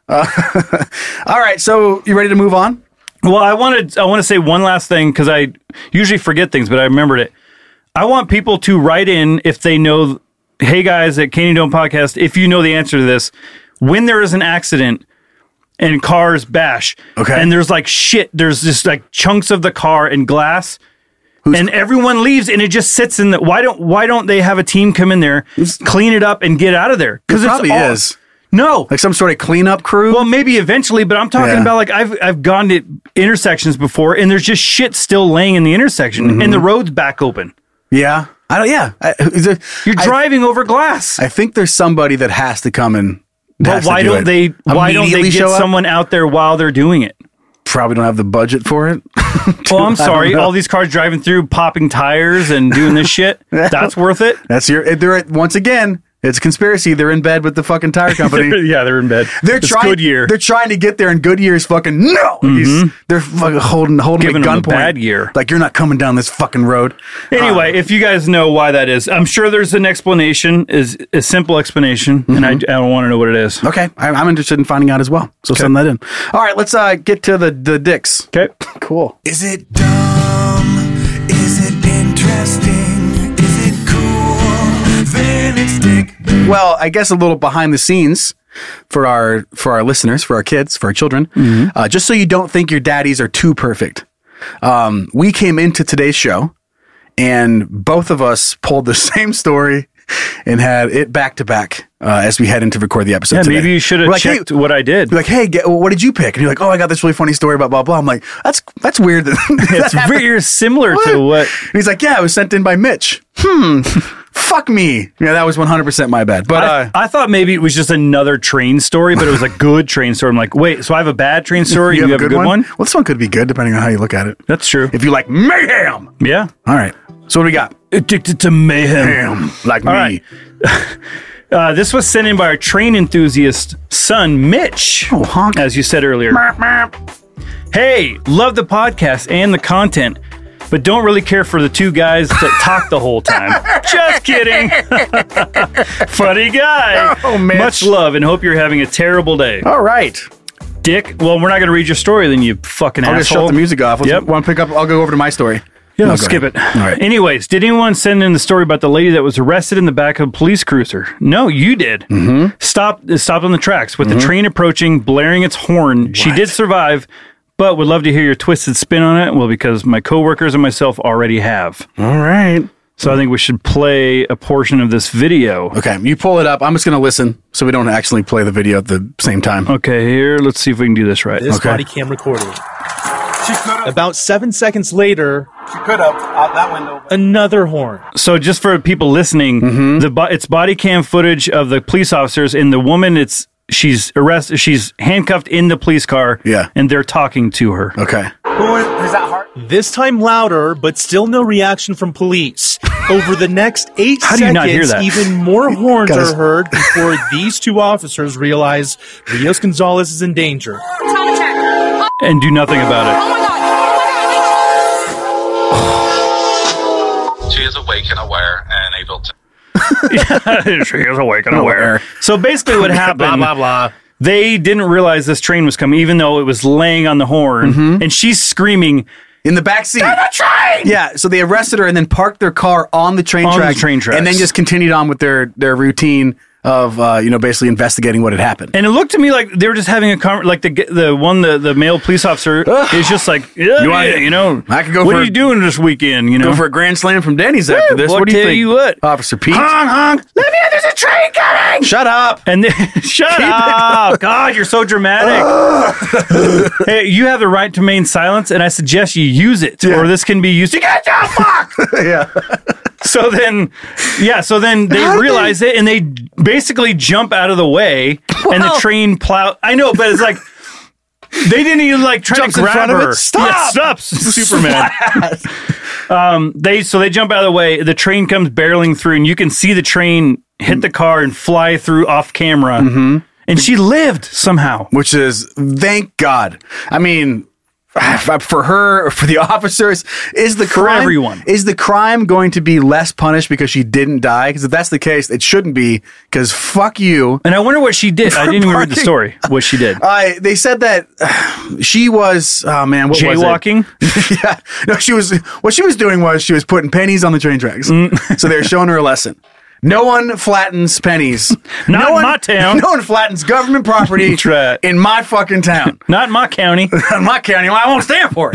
All right, so you ready to move on? Well, I want to say one last thing, because I usually forget things, but I remembered it. I want people to write in if they know, hey guys at Candy Dome Podcast, if you know the answer to this, when there is an accident and cars bash, and there's like shit, there's just like chunks of the car and glass, and everyone leaves, and it just sits in the. Why don't they have a team come in there, clean it up, and get out of there? Because it probably is. No, like some sort of cleanup crew. Well, maybe eventually, but I'm talking about like I've gone to intersections before, and there's just shit still laying in the intersection, and the road's back open. Yeah, you're driving over glass. I think there's somebody that has to come in. But why don't they get someone out there while they're doing it? Probably don't have the budget for it. Well, I'm sorry. All these cars driving through, popping tires and doing this shit. That's worth it. Once again, It's a conspiracy. They're in bed with the fucking tire company. They're in bed. It's Goodyear. They're trying to get there, and Goodyear's fucking no. They're fucking holding Giving a them a gunpoint. bad year. Like, you're not coming down this fucking road. Anyway, if you guys know why that is, I'm sure there's an explanation, is a simple explanation, and I don't want to know what it is. Okay, I'm interested in finding out as well. So send that in. All right, let's get to the dicks. Okay, cool. Is it dumb? Is it interesting? Is it cool? Then it's dick. Well, I guess a little behind the scenes for our listeners, for our kids, for our children, just so you don't think your daddies are too perfect. We came into today's show, and both of us pulled the same story and had it back to back as we head in to record the episode. Yeah, today. maybe you should have checked what I did. Like, hey, what did you pick? And you're like, oh, I got this really funny story about blah blah. I'm like, that's weird. It's very similar to what. And he's like, yeah, it was sent in by Mitch. Fuck me. Yeah, that was 100% my bad. But I thought maybe it was just another train story, but it was a good train story. I'm like, wait, so I have a bad train story? You have a good one? Well, this one could be good depending on how you look at it. That's true. If you like mayhem. Yeah. All right. So what do we got? Addicted to mayhem. Like All me. Right. This was sent in by our train enthusiast son, Mitch. Oh, honk. As you said earlier. Hey, love the podcast and the content, but don't really care for the two guys that talk the whole time. Just kidding. Funny guy. Oh, Mitch. Much love and hope you're having a terrible day. All right. Dick, well, we're not going to read your story then, you fucking I'll asshole. just shut the music off. Yep. Want to pick up? I'll go over to my story. Yeah, No, let's go skip ahead. it. All right. Anyways, did anyone send in the story about the lady that was arrested in the back of a police cruiser? No, you did. Stopped on the tracks with the train approaching, blaring its horn. She did survive, but would love to hear your twisted spin on it. Well, because my coworkers and myself already have. All right. So I think we should play a portion of this video. Okay, you pull it up. I'm just going to listen so we don't actually play the video at the same time. Okay, here, let's see if we can do this right. This body cam recording. About 7 seconds later, She could have out that window. another horn. So just for people listening, it's body cam footage of the police officers, and the woman, she's arrested, she's handcuffed in the police car, and they're talking to her. Okay. Is that hard? This time louder, but still no reaction from police. Over the next 8 How do you seconds, not hear that? even more horns are heard before these two officers realize Rios Gonzalez is in danger. And do nothing about it. She is awake and aware and able to. She is awake and aware. So basically what happened, Blah, blah, blah. they didn't realize this train was coming, even though it was laying on the horn, and she's screaming in the back seat. The train! Yeah, so they arrested her and then parked their car on the train tracks. And then just continued on with their routine of basically investigating what had happened. And it looked to me like they were just having a like the male police officer is just like, I could go. What are you doing this weekend? Go for a grand slam from Denny's after this. What do you think? What, Officer Pete? Honk! Let me know, there's a train coming! Shut up! And then, shut up! God, you're so dramatic. Hey, you have the right to remain silent, and I suggest you use it, or this can be used to get the fuck. Yeah. So then they realize it, and they basically jump out of the way, and the train plow. I know, but it's like they didn't even try Jumps to in grab front of her. it. Stop! Yeah, stops. Superman. They jump out of the way. The train comes barreling through, and you can see the train hit the car and fly through off camera. And she lived somehow, which is thank God. I mean, for her, for the officers, is the crime going to be less punished because she didn't die? Because if that's the case, it shouldn't be. Because fuck you. And I wonder what she did. I didn't even read the story. What she did? They said that she was what jaywalking. Was it? Yeah, no, she was. What she was doing was she was putting pennies on the train tracks. So they were showing her a lesson. No one flattens pennies. Not in my town. No one flattens government property in my fucking town. Not in my county. Not in my county. Well, I won't stand for it.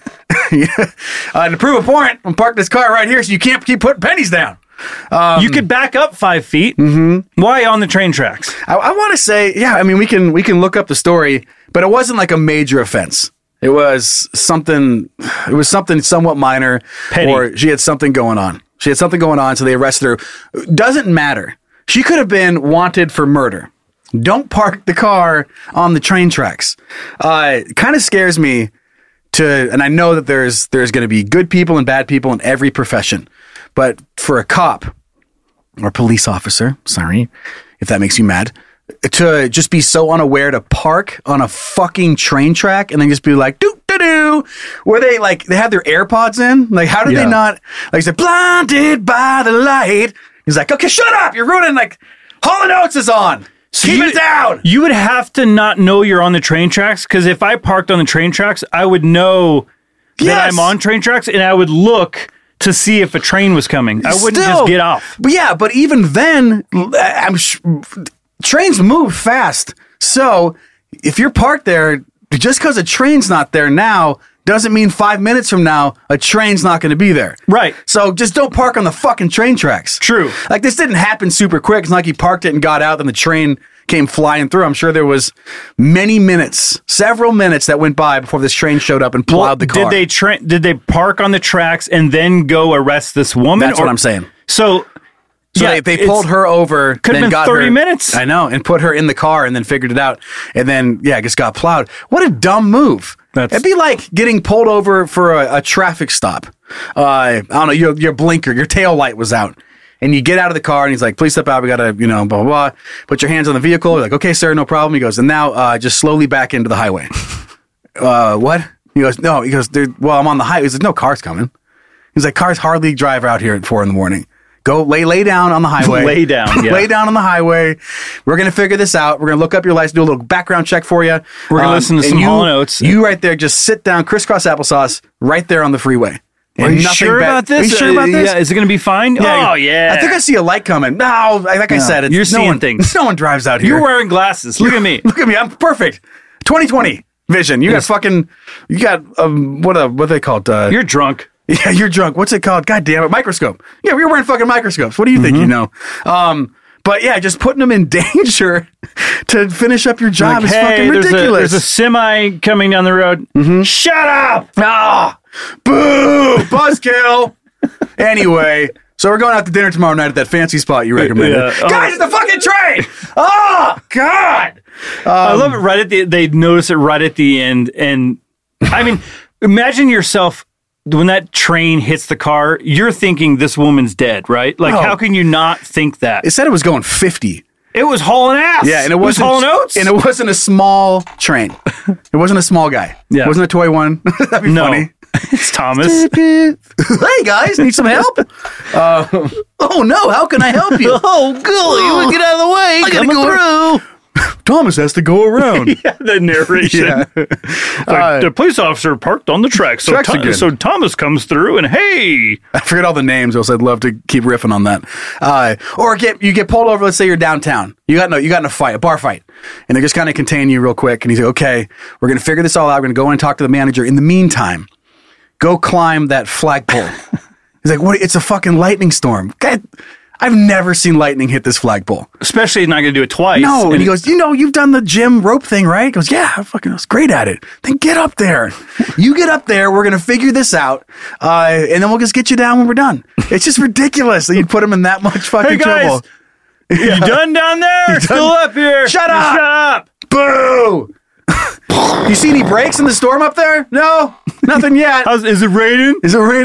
To prove a point, I'm parked this car right here so you can't keep putting pennies down. You could back up 5 feet. Why on the train tracks? I want to say, yeah, I mean, we can look up the story, but it wasn't like a major offense. It was something somewhat minor. Petty. Or she had something going on. So they arrested her. Doesn't matter. She could have been wanted for murder. Don't park the car on the train tracks. Kind of scares me and I know that there's going to be good people and bad people in every profession. But for a cop, or police officer, sorry, if that makes you mad, to just be so unaware to park on a fucking train track and then just be like, doo-doo-doo, where they have their AirPods in? Like, how did they not, like, say, blinded by the light? He's like, okay, shut up, you're ruining, like, Hall & Oates is on. So keep it down. You would have to not know you're on the train tracks, because if I parked on the train tracks, I would know that I'm on train tracks, and I would look to see if a train was coming. I wouldn't just get off. But even then, trains move fast. So if you're parked there, just because a train's not there now doesn't mean 5 minutes from now a train's not going to be there. Right. So just don't park on the fucking train tracks. True. Like, this didn't happen super quick. It's not like you parked it and got out, then the train came flying through. I'm sure there was several minutes that went by before this train showed up and plowed the car. Did they park on the tracks and then go arrest this woman? That's what I'm saying. So they pulled her over. Could have been 30 minutes. I know, and put her in the car and then figured it out. And then, just got plowed. What a dumb move. It'd be like getting pulled over for a traffic stop. I don't know, your blinker, your tail light was out. And you get out of the car and he's like, please step out. We got to, blah, blah, blah. Put your hands on the vehicle. You're like, okay, sir, no problem. He goes, and now just slowly back into the highway. What? He goes, no. He goes, well, I'm on the highway. He's like, no cars coming. He's like, cars hardly drive out here at 4 a.m. Go lay down on the highway. Lay down, yeah. Lay down on the highway. We're going to figure this out. We're going to look up your license, do a little background check for you. We're going to listen to some Hall & Oates. You right there, just sit down, crisscross applesauce, right there on the freeway. Are you sure about this? Are you sure about this? Yeah, is it going to be fine? Yeah, oh, yeah. I think I see a light coming. No, like I said, you're seeing things. No one drives out here. You're wearing glasses. Look at me. Look at me. I'm perfect. 2020 vision. You got what are they called? You're drunk. Yeah, you're drunk. What's it called? God damn it. Microscope. Yeah, we're wearing fucking microscopes. What do you think you know? But yeah, just putting them in danger to finish up your job is fucking ridiculous. There's a semi coming down the road. Shut up! Ah, boo! Buzzkill! Anyway, so we're going out to dinner tomorrow night at that fancy spot you recommended. Guys, it's the fucking train! Oh, God! I love it they notice it right at the end. And I mean, imagine yourself when that train hits the car, you're thinking this woman's dead, right? Like, how can you not think that? It said it was going 50. It was hauling ass. Yeah, and it wasn't Hall & Oates. And it wasn't a small train. It wasn't a small guy. Yeah. It wasn't a toy one. That'd be funny. It's Thomas. Hey, guys, need some help? Oh, no, how can I help you? Oh, golly, get out of the way. I gotta go through. Thomas has to go around. Yeah, the narration. Yeah. The police officer parked on the tracks. So Thomas comes through and, hey. I forget all the names, else I'd love to keep riffing on that. Or you get pulled over, let's say you're downtown. You got in a fight, a bar fight. And they're just kind of containing you real quick. And he's like, okay, we're going to figure this all out. We're going to go in and talk to the manager. In the meantime, go climb that flagpole. He's like, what? It's a fucking lightning storm. God, I've never seen lightning hit this flagpole. Especially he's not going to do it twice. No, and he goes, you've done the gym rope thing, right? He goes, yeah, I was great at it. Then get up there. You get up there, we're going to figure this out, and then we'll just get you down when we're done. It's just ridiculous that you'd put him in that much fucking trouble. You done down there? Still up here? Shut up! Boo! You see any breaks in the storm up there? No, nothing yet. Is it raining?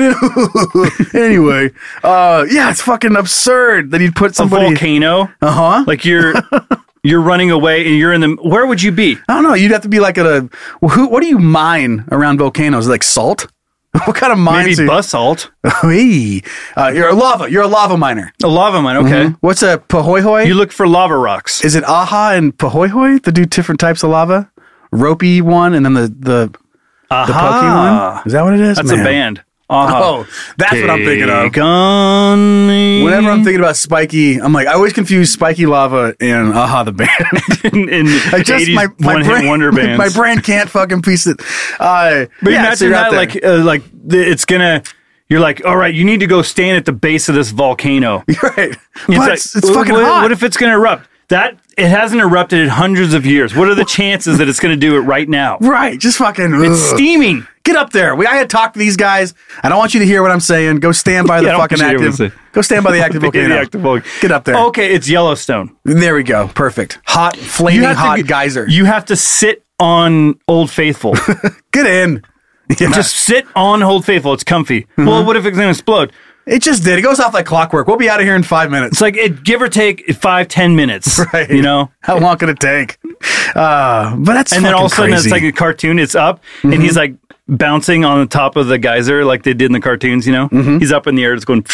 Anyway, it's fucking absurd that he'd put somebody... A volcano? Uh-huh. Like you're running away and you're in the... Where would you be? I don't know. You'd have to be like what do you mine around volcanoes? Like salt? What kind of mines? Maybe basalt. You're a lava miner. A lava mine, okay. Mm-hmm. What's a pahoehoe? You look for lava rocks. Is it aha and pahoehoe that do different types of lava? Ropey one and then the pokey one? Is that what it is? That's a band. Oh, that's what I'm thinking of. Whenever I'm thinking about Spiky, I'm like, I always confuse Spiky Lava and Aha the band. in my brain, wonder bands. My brain can't fucking piece it. But imagine that, like it's gonna. You're like, all right, you need to go stand at the base of this volcano. Right, but it's fucking hot. What if it's gonna erupt? It hasn't erupted in hundreds of years. What are the chances that it's going to do it right now? Right, just fucking... It's steaming. Get up there. I had talked to these guys. I don't want you to hear what I'm saying. Go stand by the fucking active... Go stand by the active volcano. Get up there. Okay, it's Yellowstone. There we go. Perfect. Hot, flaming hot geyser. You have to sit on Old Faithful. Get in. Yeah. Just sit on Old Faithful. It's comfy. Mm-hmm. Well, what if it's going to explode? It just did. It goes off like clockwork. We'll be out of here in 5 minutes. It's like give or take 5-10 minutes. Right. You know? How long could it take? But that's And then all of a sudden crazy. it's like a cartoon. It's up and he's like bouncing on the top of the geyser like they did in the cartoons, you know? He's up in the air, it's going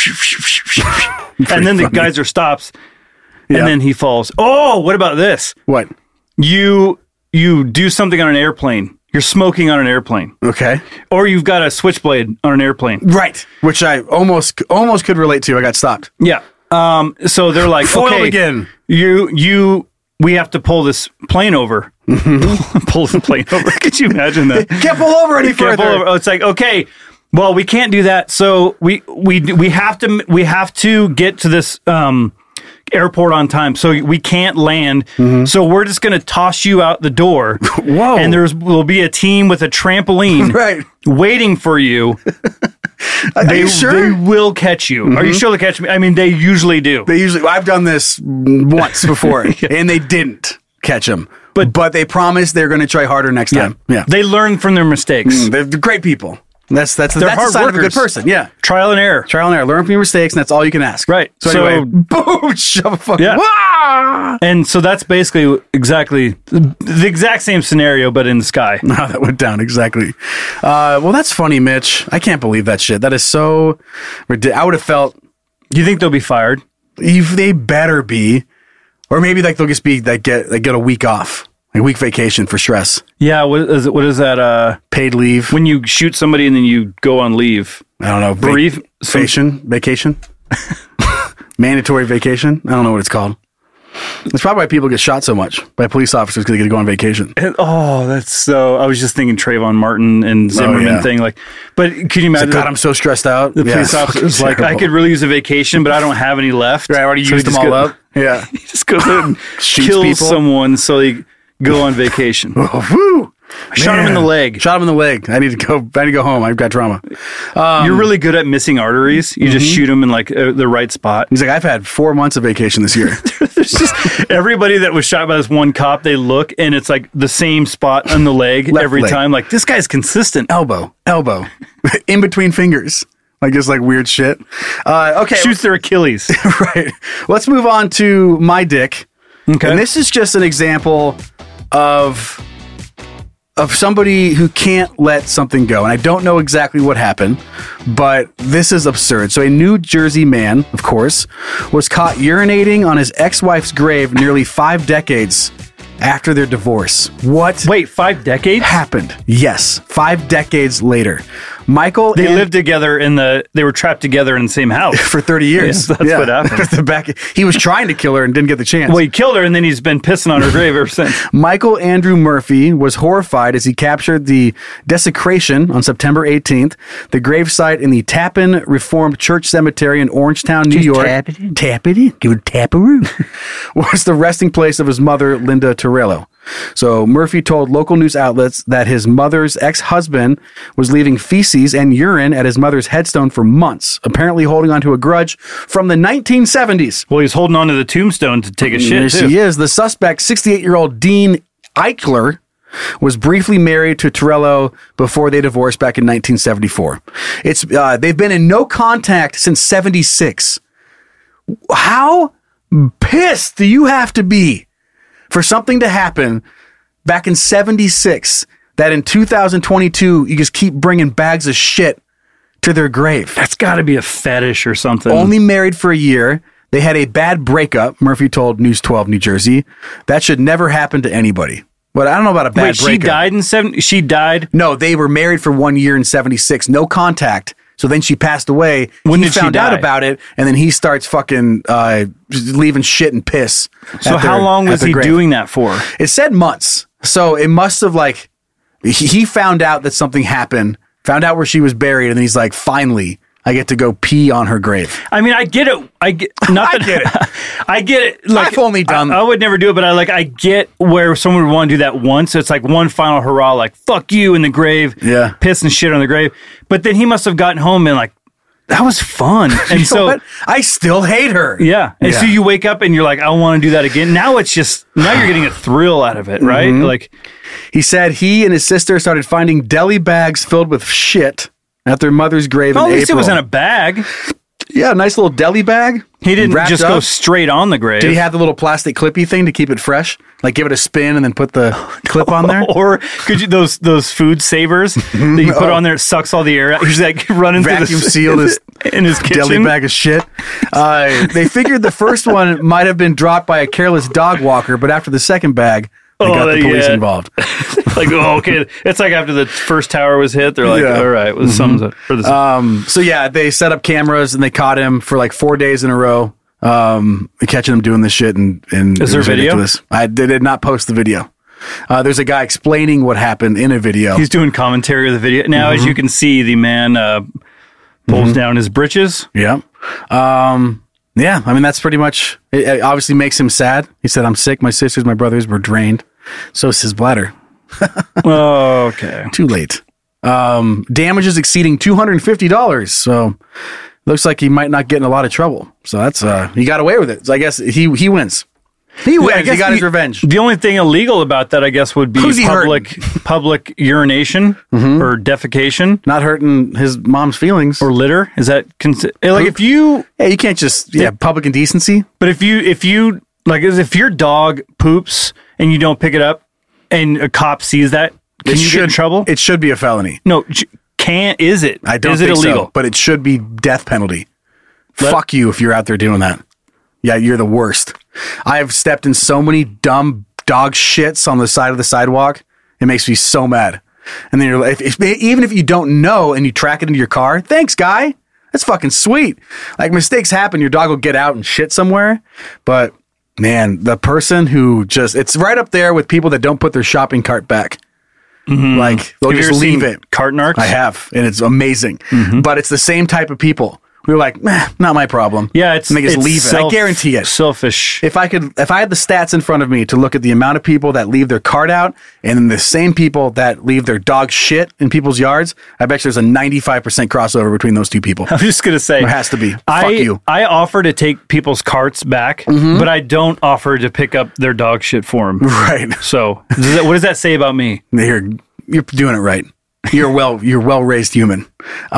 and then the geyser stops and then he falls. Oh, what about this? What? You do something on an airplane. You're smoking on an airplane. Okay. Or you've got a switchblade on an airplane. Right. Which I almost could relate to. I got stopped. Yeah. So they're like, Foiled okay, again. We have to pull this plane over. Pull the plane over. Could you imagine that? Can't pull over any Can't further. pull over. Oh, it's like, okay, well, we can't do that. So we have to get to this airport on time. So we can't land. So we're just going to toss you out the door. Whoa. And will be a team with a trampoline Right. waiting for you. Are you sure? They will catch you. Are you sure they'll catch me? I mean, they usually do. I've done this once before, and they didn't catch him. But they promised they're going to try harder next time. Yeah. They learn from their mistakes. They're great people. That's They're a hard sign of a good workers. person. Yeah. Trial and error. Learn from your mistakes, and that's all you can ask. Right. So anyway, boom, shove a fucking. Yeah. Wah! And so that's basically exactly the exact same scenario, but in the sky. No, that went down exactly. Well, that's funny, Mitch. I can't believe that shit. That is so ridiculous. I would have felt. Do you think they'll be fired? They better be, or maybe like they'll just be they get a week off. A week vacation for stress. Yeah, what is that? Paid leave. When you shoot somebody and then you go on leave. I don't know. Vacation? Mandatory vacation? I don't know what it's called. That's probably why people get shot so much by police officers because they get to go on vacation. That's so. I was just thinking Trayvon Martin and Zimmerman thing. Like, but can you imagine? God, I'm so stressed out. The police officer's like, I could really use a vacation, but I don't have any left. Right, I already used them all up. Yeah, he just goes and kills someone so he go on vacation. Woo! Shot him in the leg. Shot him in the leg. I need to go home. I've got trauma. You're really good at missing arteries. You just shoot them in like the right spot. He's like, I've had 4 months of vacation this year. There's just everybody that was shot by this one cop. They look and it's like the same spot on the leg every time. Like this guy's consistent. Elbow, in between fingers. Like just like weird shit. Okay, shoots their Achilles. Right. Let's move on to my dick. Okay. And this is just an example of somebody who can't let something go. And I don't know exactly what happened, but this is absurd. So a New Jersey man, of course, was caught urinating on his ex-wife's grave nearly 5 decades after their divorce. What? Wait, 5 decades? Happened. Yes. 5 decades later. Michael They lived together they were trapped together in the same house. For 30 years. Yeah, that's what happened. He was trying to kill her and didn't get the chance. Well, he killed her and then he's been pissing on her grave ever since. Michael Andrew Murphy was horrified as he captured the desecration on September 18th. The gravesite in the Tappan Reformed Church Cemetery in Orangetown, New York. Tap it in. Give it a taparoo. Was the resting place of his mother, Linda Torello. So Murphy told local news outlets that his mother's ex-husband was leaving feces and urine at his mother's headstone for months, apparently holding on to a grudge from the 1970s. Well, he's holding on to the tombstone to take a shit, too. Yes, he is. The suspect, 68-year-old Dean Eichler, was briefly married to Torello before they divorced back in 1974. They've been in no contact since 76. How pissed do you have to be for something to happen back in 76 that in 2022 you just keep bringing bags of shit to their grave? That's got to be a fetish or something. Only married for a year. They had a bad breakup, Murphy told News 12 New Jersey. That should never happen to anybody. But I don't know about a bad breakup. She died in 70? She died? No, they were married for 1 year in 76. No contact. So then she passed away. When he did she found out die? about it, and then he starts fucking leaving shit and piss. So how long was he doing that for? It said months. So it must have like he found out that something happened, found out where she was buried, and then he's like, finally, I get to go pee on her grave. I mean, I get it. I get it. I get it. Like, I've only done. I would never do it, but I get where someone would want to do that once. So it's like one final hurrah, like fuck you in the grave. Yeah, piss and shit on the grave. But then he must have gotten home and like that was fun. And so I still hate her. Yeah. And so you wake up and you're like, I want to do that again. Now it's just you're getting a thrill out of it, right? Mm-hmm. Like he said, he and his sister started finding deli bags filled with shit at their mother's grave in April. At least it was in a bag. Yeah, nice little deli bag. He didn't wrapped just go straight on the grave. Did he have the little plastic clippy thing to keep it fresh? Like give it a spin and then put the clip on there? Or could you those food savers that you put on there, it sucks all the air out. He's like running vacuum through sealed his in his kitchen. deli bag of shit. They figured the first one might have been dropped by a careless dog walker, but after the second bag, they got the police involved. Like, okay, it's like after the first tower was hit, they're like, all right, well, sums up for this. So yeah, they set up cameras and they caught him for like 4 days in a row, catching him doing this shit. And is there video? Ridiculous. I did not post the video. There's a guy explaining what happened in a video. He's doing commentary of the video. Now, as you can see, the man pulls down his britches. Yeah. Yeah, I mean, that's pretty much, it obviously makes him sad. He said, I'm sick. My sisters, my brothers were drained. So is his bladder. Okay. Too late. Damages exceeding $250. So looks like he might not get in a lot of trouble. So that's, he got away with it. So I guess he wins. He wins. He got his revenge. The only thing illegal about that, I guess, would be public urination or defecation. Not hurting his mom's feelings. Or litter. Is that like if you... Yeah, you can't just... public indecency. But if you like, if your dog poops and you don't pick it up and a cop sees that, can you get in trouble? It should be a felony. No, is it? I don't think think illegal? so, but it should be death penalty. Fuck you if you're out there doing that. Yeah, you're the worst. I've stepped in so many dumb dog shits on the side of the sidewalk. It makes me so mad. And then you're like, even if you don't know and you track it into your car, thanks, guy. That's fucking sweet. Like, mistakes happen. Your dog will get out and shit somewhere. But, man, the person who it's right up there with people that don't put their shopping cart back. Like, they'll just leave it. Cart narcs? I have, and it's amazing. But it's the same type of people. We were like, not my problem. Yeah, and they just leave it. I guarantee it. Selfish. If I had the stats in front of me to look at the amount of people that leave their cart out and then the same people that leave their dog shit in people's yards, I bet you there's a 95% crossover between those two people. I'm just gonna say, there has to be. Fuck you. I offer to take people's carts back, but I don't offer to pick up their dog shit for them. Right. So, what does that say about me? You're doing it right. You're well-raised human.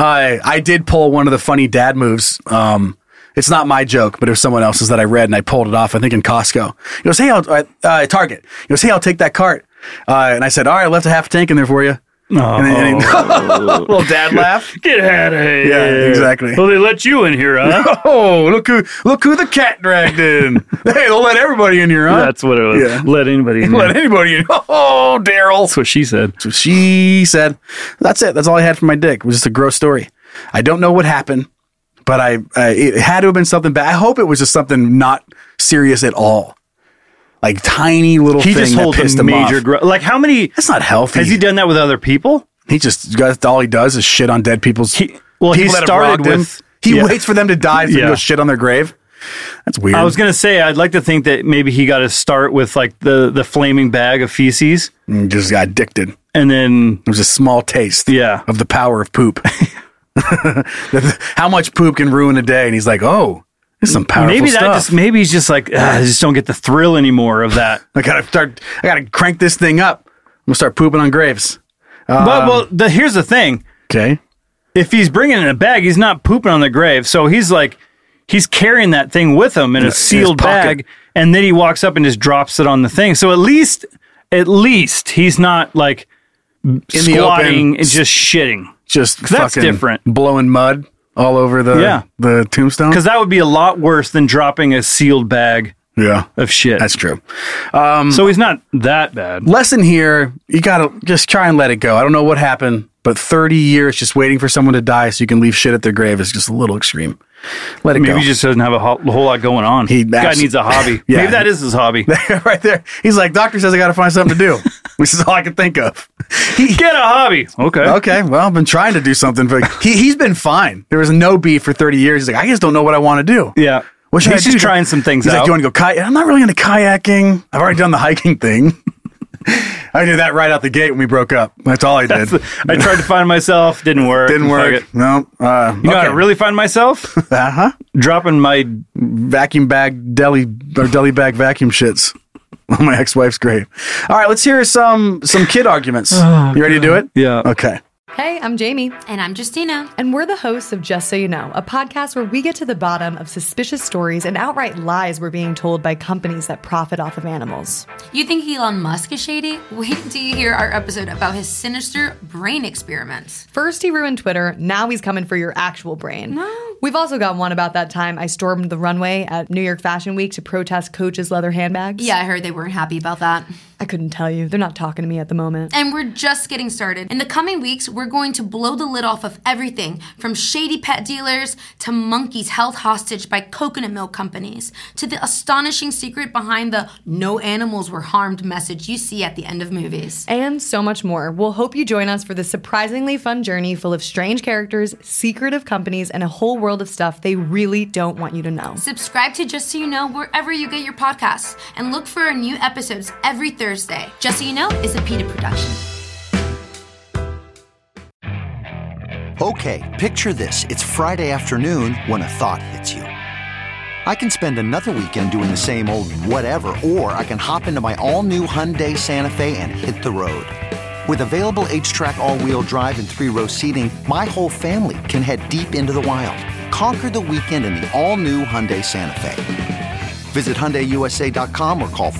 I did pull one of the funny dad moves. It's not my joke, but it was someone else's that I read, and I pulled it off, I think, in Costco. He goes, hey, Target. He goes, hey, I'll take that cart. And I said, all right, I left a half a tank in there for you. And little dad laugh. Get out of here. Yeah, exactly. Well, they let you in here, huh? Oh, look who the cat dragged in. Hey, they'll let everybody in here, huh? That's what it was. Yeah. Let anybody in. Let anybody in. Oh, Daryl. That's what she said. That's what she said. That's it. That's all I had for my dick. It was just a gross story. I don't know what happened, but it had to have been something bad. I hope it was just something not serious at all. Like tiny little thing that pissed him off. Like how many? That's not healthy. Has he done that with other people? He just all he does is shit on dead people's. He started with. He waits for them to die to go shit on their grave. That's weird. I was gonna say I'd like to think that maybe he got to start with like the flaming bag of feces. And just got addicted, and then it was a small taste. Of the power of poop. How much poop can ruin a day? And he's like, oh. There's some powerful stuff. Maybe he's just like, I just don't get the thrill anymore of that. I gotta crank this thing up. I'm gonna start pooping on graves. Here's the thing. Okay. If he's bringing it in a bag, he's not pooping on the grave. So he's carrying that thing with him in a sealed bag, and then he walks up and just drops it on the thing. So at least he's not like squatting and just shitting. That's different. Blowing mud all over the tombstone? Because that would be a lot worse than dropping a sealed bag of shit. That's true. So he's not that bad. Lesson here, you got to just try and let it go. I don't know what happened, but 30 years just waiting for someone to die so you can leave shit at their grave is just a little extreme. Let it go. Maybe he just doesn't have a whole lot going on. Guy needs a hobby. Maybe that is his hobby. Right there. He's like, doctor says I got to find something to do. Which is all I can think of. Get a hobby. Okay. Well, I've been trying to do something, but he's been fine. There was no beef for 30 years. He's like, I just don't know what I want to do. Yeah. What should I do? He's just trying some things out. He's like, do you want to go kayak? I'm not really into kayaking. I've already done the hiking thing. I did that right out the gate when we broke up. That's all I did. I tried to find myself. Didn't work. No. You know how to really find myself? Dropping my vacuum bag, deli bag vacuum shits on my ex-wife's grave. All right, let's hear some kid arguments. You ready to do it? Yeah. Okay. Hey, I'm Jamie. And I'm Justina. And we're the hosts of Just So You Know, a podcast where we get to the bottom of suspicious stories and outright lies we're being told by companies that profit off of animals. You think Elon Musk is shady? Wait until you hear our episode about his sinister brain experiments. First he ruined Twitter, now he's coming for your actual brain. No. We've also got one about that time I stormed the runway at New York Fashion Week to protest Coach's leather handbags. Yeah, I heard they weren't happy about that. I couldn't tell you. They're not talking to me at the moment. And we're just getting started. In the coming weeks, we're going to blow the lid off of everything from shady pet dealers to monkeys held hostage by coconut milk companies to the astonishing secret behind the "no animals were harmed" message you see at the end of movies. And so much more. We'll hope you join us for this surprisingly fun journey full of strange characters, secretive companies, and a whole world of stuff they really don't want you to know. Subscribe to Just So You Know wherever you get your podcasts and look for our new episodes every Thursday. Just So You Know is a PETA production. Okay, picture this. It's Friday afternoon when a thought hits you. I can spend another weekend doing the same old whatever, or I can hop into my all-new Hyundai Santa Fe and hit the road. With available H-Track all-wheel drive and 3-row seating, my whole family can head deep into the wild. Conquer the weekend in the all-new Hyundai Santa Fe. Visit HyundaiUSA.com or call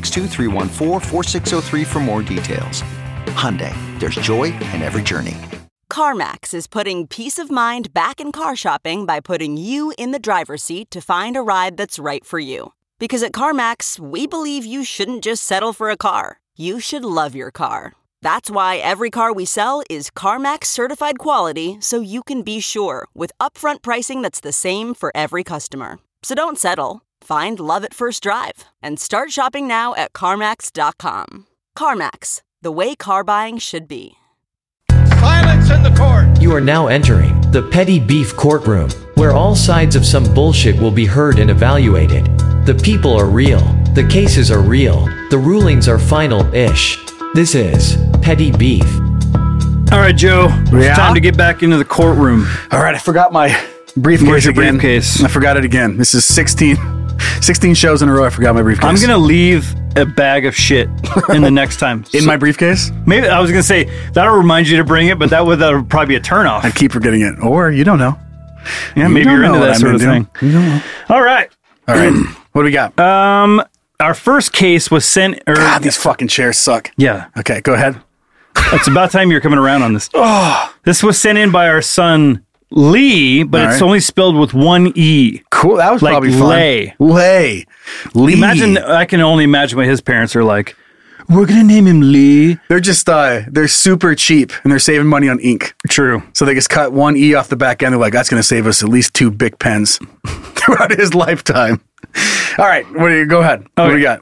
562-314-4603 for more details. Hyundai, there's joy in every journey. CarMax is putting peace of mind back in car shopping by putting you in the driver's seat to find a ride that's right for you. Because at CarMax, we believe you shouldn't just settle for a car. You should love your car. That's why every car we sell is CarMax certified quality, so you can be sure with upfront pricing that's the same for every customer. So don't settle. Find love at first drive and start shopping now at CarMax.com. CarMax, the way car buying should be. Silence in the court! You are now entering the petty beef courtroom, where all sides of some bullshit will be heard and evaluated. The people are real. The cases are real. The rulings are final-ish. This is Petty Beef. All right, Joe. It's time to get back into the courtroom. All right, I forgot my briefcase Where's your again. briefcase? I forgot it again. This is 16 shows in a row I forgot my briefcase. I'm going to leave a bag of shit in the next time. In my briefcase? Maybe I was going to say, that'll remind you to bring it, but that'll probably be a turnoff. I'd keep forgetting it. Or you don't know. Yeah, maybe you're into that sort of thing. You don't know. All right. What do we got? Our first case was sent... God, these fucking chairs suck. Yeah. Okay, go ahead. It's about time you're coming around on this. This was sent in by our son... Lee, but it's only spelled with one E. Cool. That was like probably fun. Lee. Imagine, I can only imagine what his parents are like. We're going to name him Lee. They're just, they're super cheap and they're saving money on ink. True. So they just cut one E off the back end. They're like, that's going to save us at least 2 Bic pens throughout his lifetime. All right. Go ahead. Okay. What do we got?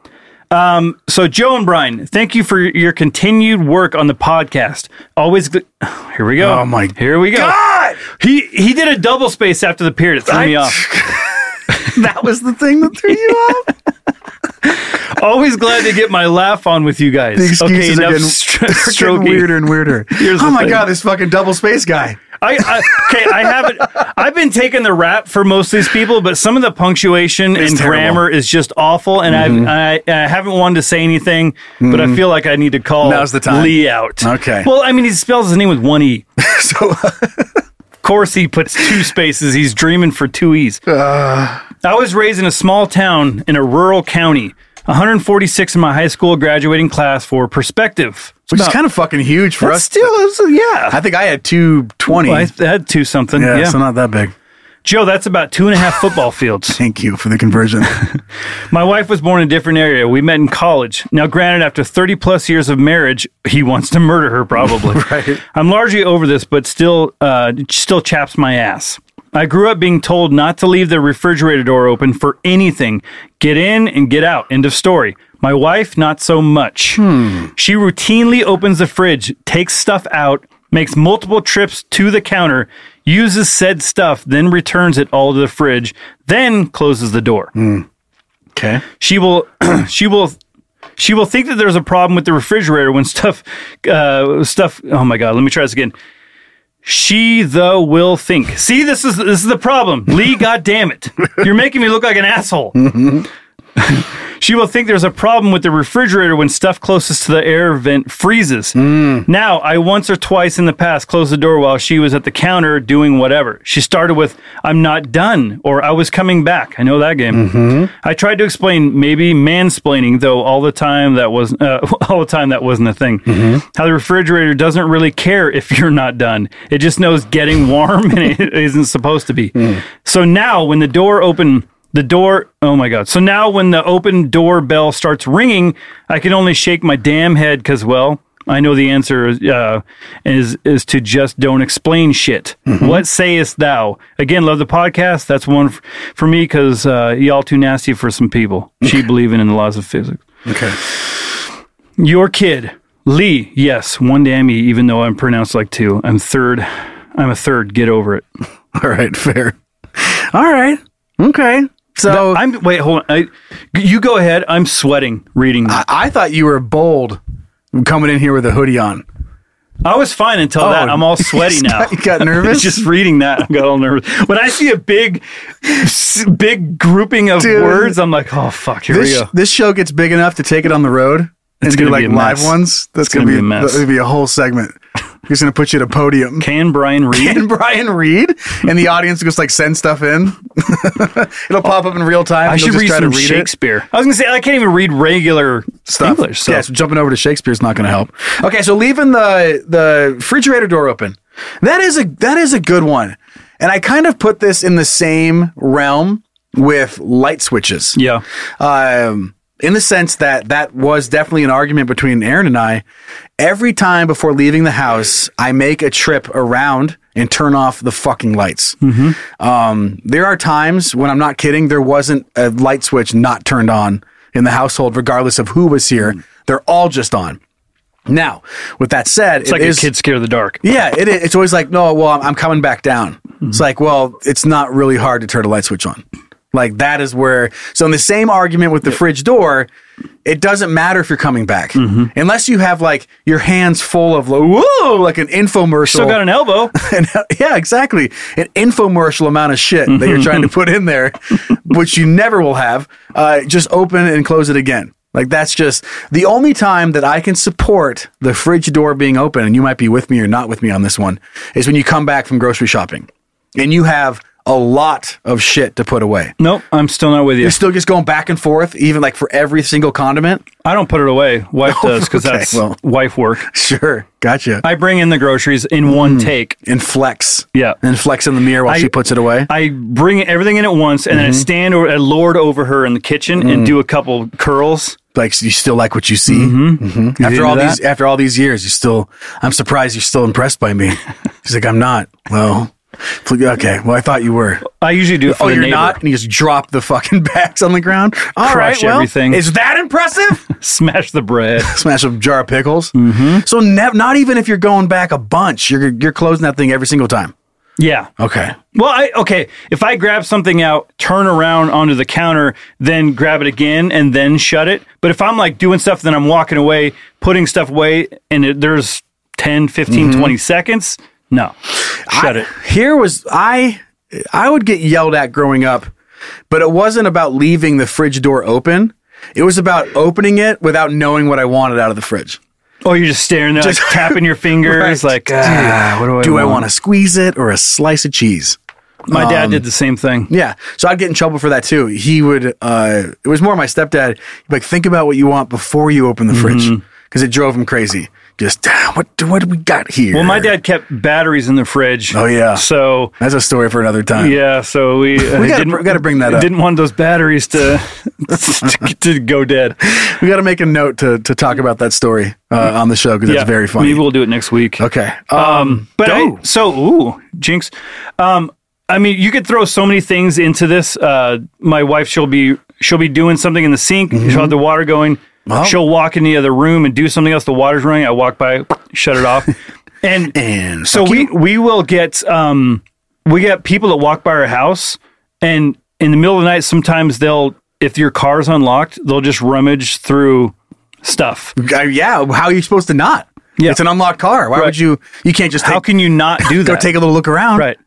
So Joe and Brian, thank you for your continued work on the podcast. Always good. Here we go. Oh my Here we go. God! He did a double space after the period. It threw me off. That was the thing that threw you off? Always glad to get my laugh on with you guys. The excuses enough are getting weirder and weirder. Oh my God, this fucking double space guy. I've been taking the rap for most of these people, but some of the punctuation and grammar is just awful, and I haven't wanted to say anything, but I feel like I need to call Now's the time. Lee out. Okay. Well, I mean, he spells his name with one E. So, of course, he puts 2 spaces. He's dreaming for 2 E's. I was raised in a small town in a rural county. 146 in my high school graduating class for perspective. Which is kind of fucking huge for us. Still, yeah. I think I had 220. Well, I had 2 something. Yeah, so not that big. Joe, that's about 2.5 football fields. Thank you for the conversion. My wife was born in a different area. We met in college. Now, granted, after 30 plus years of marriage, he wants to murder her, probably. Right. I'm largely over this, but still chaps my ass. I grew up being told not to leave the refrigerator door open for anything. Get in and get out. End of story. My wife, not so much. She routinely opens the fridge, takes stuff out, makes multiple trips to the counter, uses said stuff, then returns it all to the fridge, then closes the door. Okay. She will think that there's a problem with the refrigerator when stuff. Oh my God! Let me try this again. She will think. See, this is the problem. Lee, goddammit. You're making me look like an asshole. She will think there's a problem with the refrigerator when stuff closest to the air vent freezes. Now, I once or twice in the past closed the door while she was at the counter doing whatever. She started with, "I'm not done," or "I was coming back." I know that game. I tried to explain maybe mansplaining, though all the time that wasn't a thing. How the refrigerator doesn't really care if you're not done. It just knows getting warm and it isn't supposed to be. So now when So now when the open doorbell starts ringing, I can only shake my damn head because, well, I know the answer is to just don't explain shit. What sayest thou? Again, love the podcast. That's one for me because y'all too nasty for some people. She believing in the laws of physics. Okay. Your kid, Lee. Yes, one damn E, even though I'm pronounced like two. I'm a third. Get over it. All right, fair. All right. Okay. So wait, hold on. You go ahead. I'm sweating reading this. I thought you were bold coming in here with a hoodie on. I was fine until that. I'm all sweaty now. You got nervous? Just reading that, I got all nervous. When I see a big grouping of words, I'm like, oh, fuck, here we go. This show gets big enough to take it on the road and do like live ones. That's going to be a mess. That's going to be a whole segment. He's going to put you at a podium. Can Brian read? And the audience just like send stuff in. It'll pop up in real time. I should read some Shakespeare. I was going to say, I can't even read regular stuff. English. So. Yeah, so jumping over to Shakespeare is not going to help. Okay, so leaving the refrigerator door open. That is a good one. And I kind of put this in the same realm with light switches. Yeah. In the sense that was definitely an argument between Aaron and I. Every time before leaving the house, I make a trip around and turn off the fucking lights. There are times when I'm not kidding, there wasn't a light switch not turned on in the household, regardless of who was here. They're all just on. Now, with that said, it's like a kid scared of the dark. Yeah, it's always like, no, well, I'm coming back down. It's like, well, it's not really hard to turn a light switch on. Like that is where, so in the same argument with the fridge door, it doesn't matter if you're coming back unless you have like your hands full of like an infomercial. Still got an elbow. Yeah, exactly. An infomercial amount of shit that you're trying to put in there, which you never will have. Just open and close it again. Like that's just the only time that I can support the fridge door being open. And you might be with me or not with me on this one is when you come back from grocery shopping and you have a lot of shit to put away. Nope, I'm still not with you. You're still just going back and forth, even like for every single condiment? I don't put it away. Wife does, because that's wife work. Sure, gotcha. I bring in the groceries in one take. And flex. Yeah. And flex in the mirror while she puts it away? I bring everything in at once, and then I stand or lord over her in the kitchen and do a couple curls. Like you still like what you see? After all these years, I'm surprised you're still impressed by me. She's like, I'm not. Well... Okay, well, I thought you were. I usually do it for the you're neighbor. not? And you just drop the fucking bags on the ground? Crush everything. Is that impressive? Smash the bread. Smash a jar of pickles? So not even if you're going back a bunch, you're closing that thing every single time? Yeah. Okay. Well, if I grab something out, turn around onto the counter, then grab it again, and then shut it. But if I'm like doing stuff, then I'm walking away, putting stuff away, and there's 10, 15, 20 seconds... No, shut it. I would get yelled at growing up, but it wasn't about leaving the fridge door open. It was about opening it without knowing what I wanted out of the fridge. Oh, you're just staring there, like tapping your fingers, right. like, what do I want to squeeze it or a slice of cheese? My dad did the same thing. Yeah. So I'd get in trouble for that too. He would, it was more my stepdad, like, think about what you want before you open the fridge. Because it drove him crazy. Just, what do we got here? Well, my dad kept batteries in the fridge. Oh, yeah. So that's a story for another time. Yeah, so we got to bring that up. Didn't want those batteries to go dead. We got to make a note to talk about that story on the show because it's very funny. Maybe we'll do it next week. Okay. Jinx. I mean, you could throw so many things into this. My wife, she'll be doing something in the sink. She'll have the water going. Well, she'll walk in the other room and do something else. The water's running. I walk by, shut it off. And so we will get, we get people that walk by our house, and in the middle of the night, sometimes if your car's unlocked, they'll just rummage through stuff. Yeah. How are you supposed to not? Yeah. It's an unlocked car. Why would you can't just how can you not do that? Go take a little look around. Right. Yeah.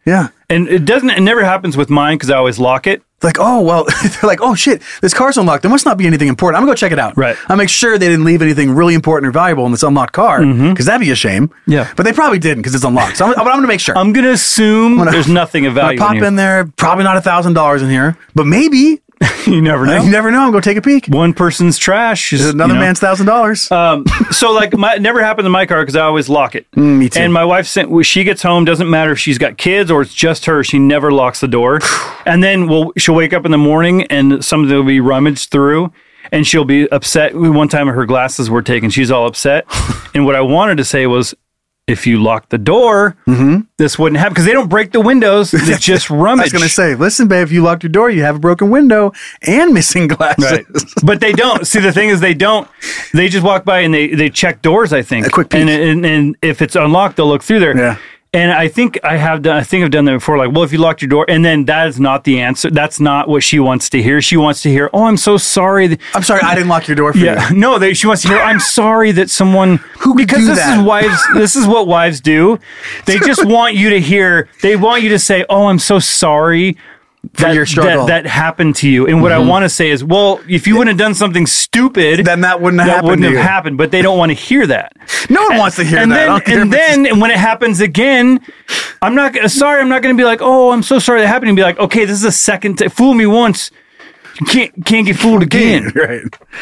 And it never happens with mine because I always lock it. Like, oh, well, they're like, oh, shit, this car's unlocked. There must not be anything important. I'm going to go check it out. Right. I'll make sure they didn't leave anything really important or valuable in this unlocked car, because that'd be a shame. Yeah. But they probably didn't because it's unlocked. So I'm going to make sure. I'm going to assume there's nothing of value. I pop in there, probably not $1,000 in here, but maybe. You never know. You never know. I'm going to take a peek. One person's trash is another man's $1,000. So like, it never happened in my car because I always lock it. Me too. And my wife when she gets home, doesn't matter if she's got kids or it's just her, she never locks the door. And then she'll wake up in the morning and something will be rummaged through. And she'll be upset. One time her glasses were taken. She's all upset. And what I wanted to say was, if you lock the door, this wouldn't happen because they don't break the windows. They just rummage. I was going to say, listen, babe, if you locked your door, you have a broken window and missing glasses. Right. But they don't. See, the thing is, they don't. They just walk by and they check doors, I think. A quick peek. And if it's unlocked, they'll look through there. Yeah. And I think I've done that before. Like, well, if you locked your door, and then that is not the answer. That's not what she wants to hear. She wants to hear, "Oh, I'm so sorry. I'm sorry, I didn't lock your door for you." No, she wants to hear, "I'm sorry that someone because this is wives. This is what wives do. They just want you to hear. They want you to say, "Oh, I'm so sorry." Your struggle that happened to you. And what I want to say is, well, if you wouldn't have done something stupid, then that wouldn't have happened. But they don't want to hear that. No one wants to hear that. And when it happens again, I'm not going to be like, oh, I'm so sorry that happened. And be like, okay, this is a second. Fool me once. You can't get fooled again. Right.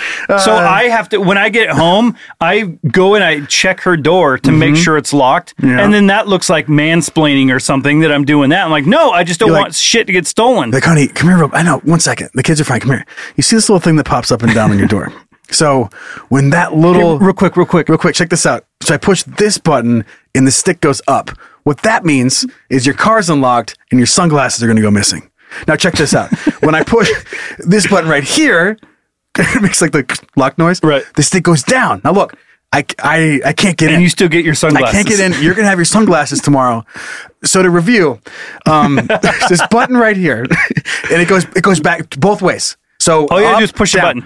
So I have to, when I get home, I go and I check her door to make sure it's locked. Yeah. And then that looks like mansplaining or something that I'm doing that. I'm like, no, I just don't want shit to get stolen. Like, honey, come here. I know. 1 second. The kids are fine. Come here. You see this little thing that pops up and down on your door? So when that little... Real quick. Check this out. So I push this button and the stick goes up. What that means is your car's unlocked and your sunglasses are going to go missing. Now check this out. When I push this button right here, it makes like the lock noise. Right. The stick goes down. Now look, I can't get in. And you still get your sunglasses. I can't get in. You're going to have your sunglasses tomorrow. So to review, there's this button right here, and it goes back both ways. So all you have to do is push the button.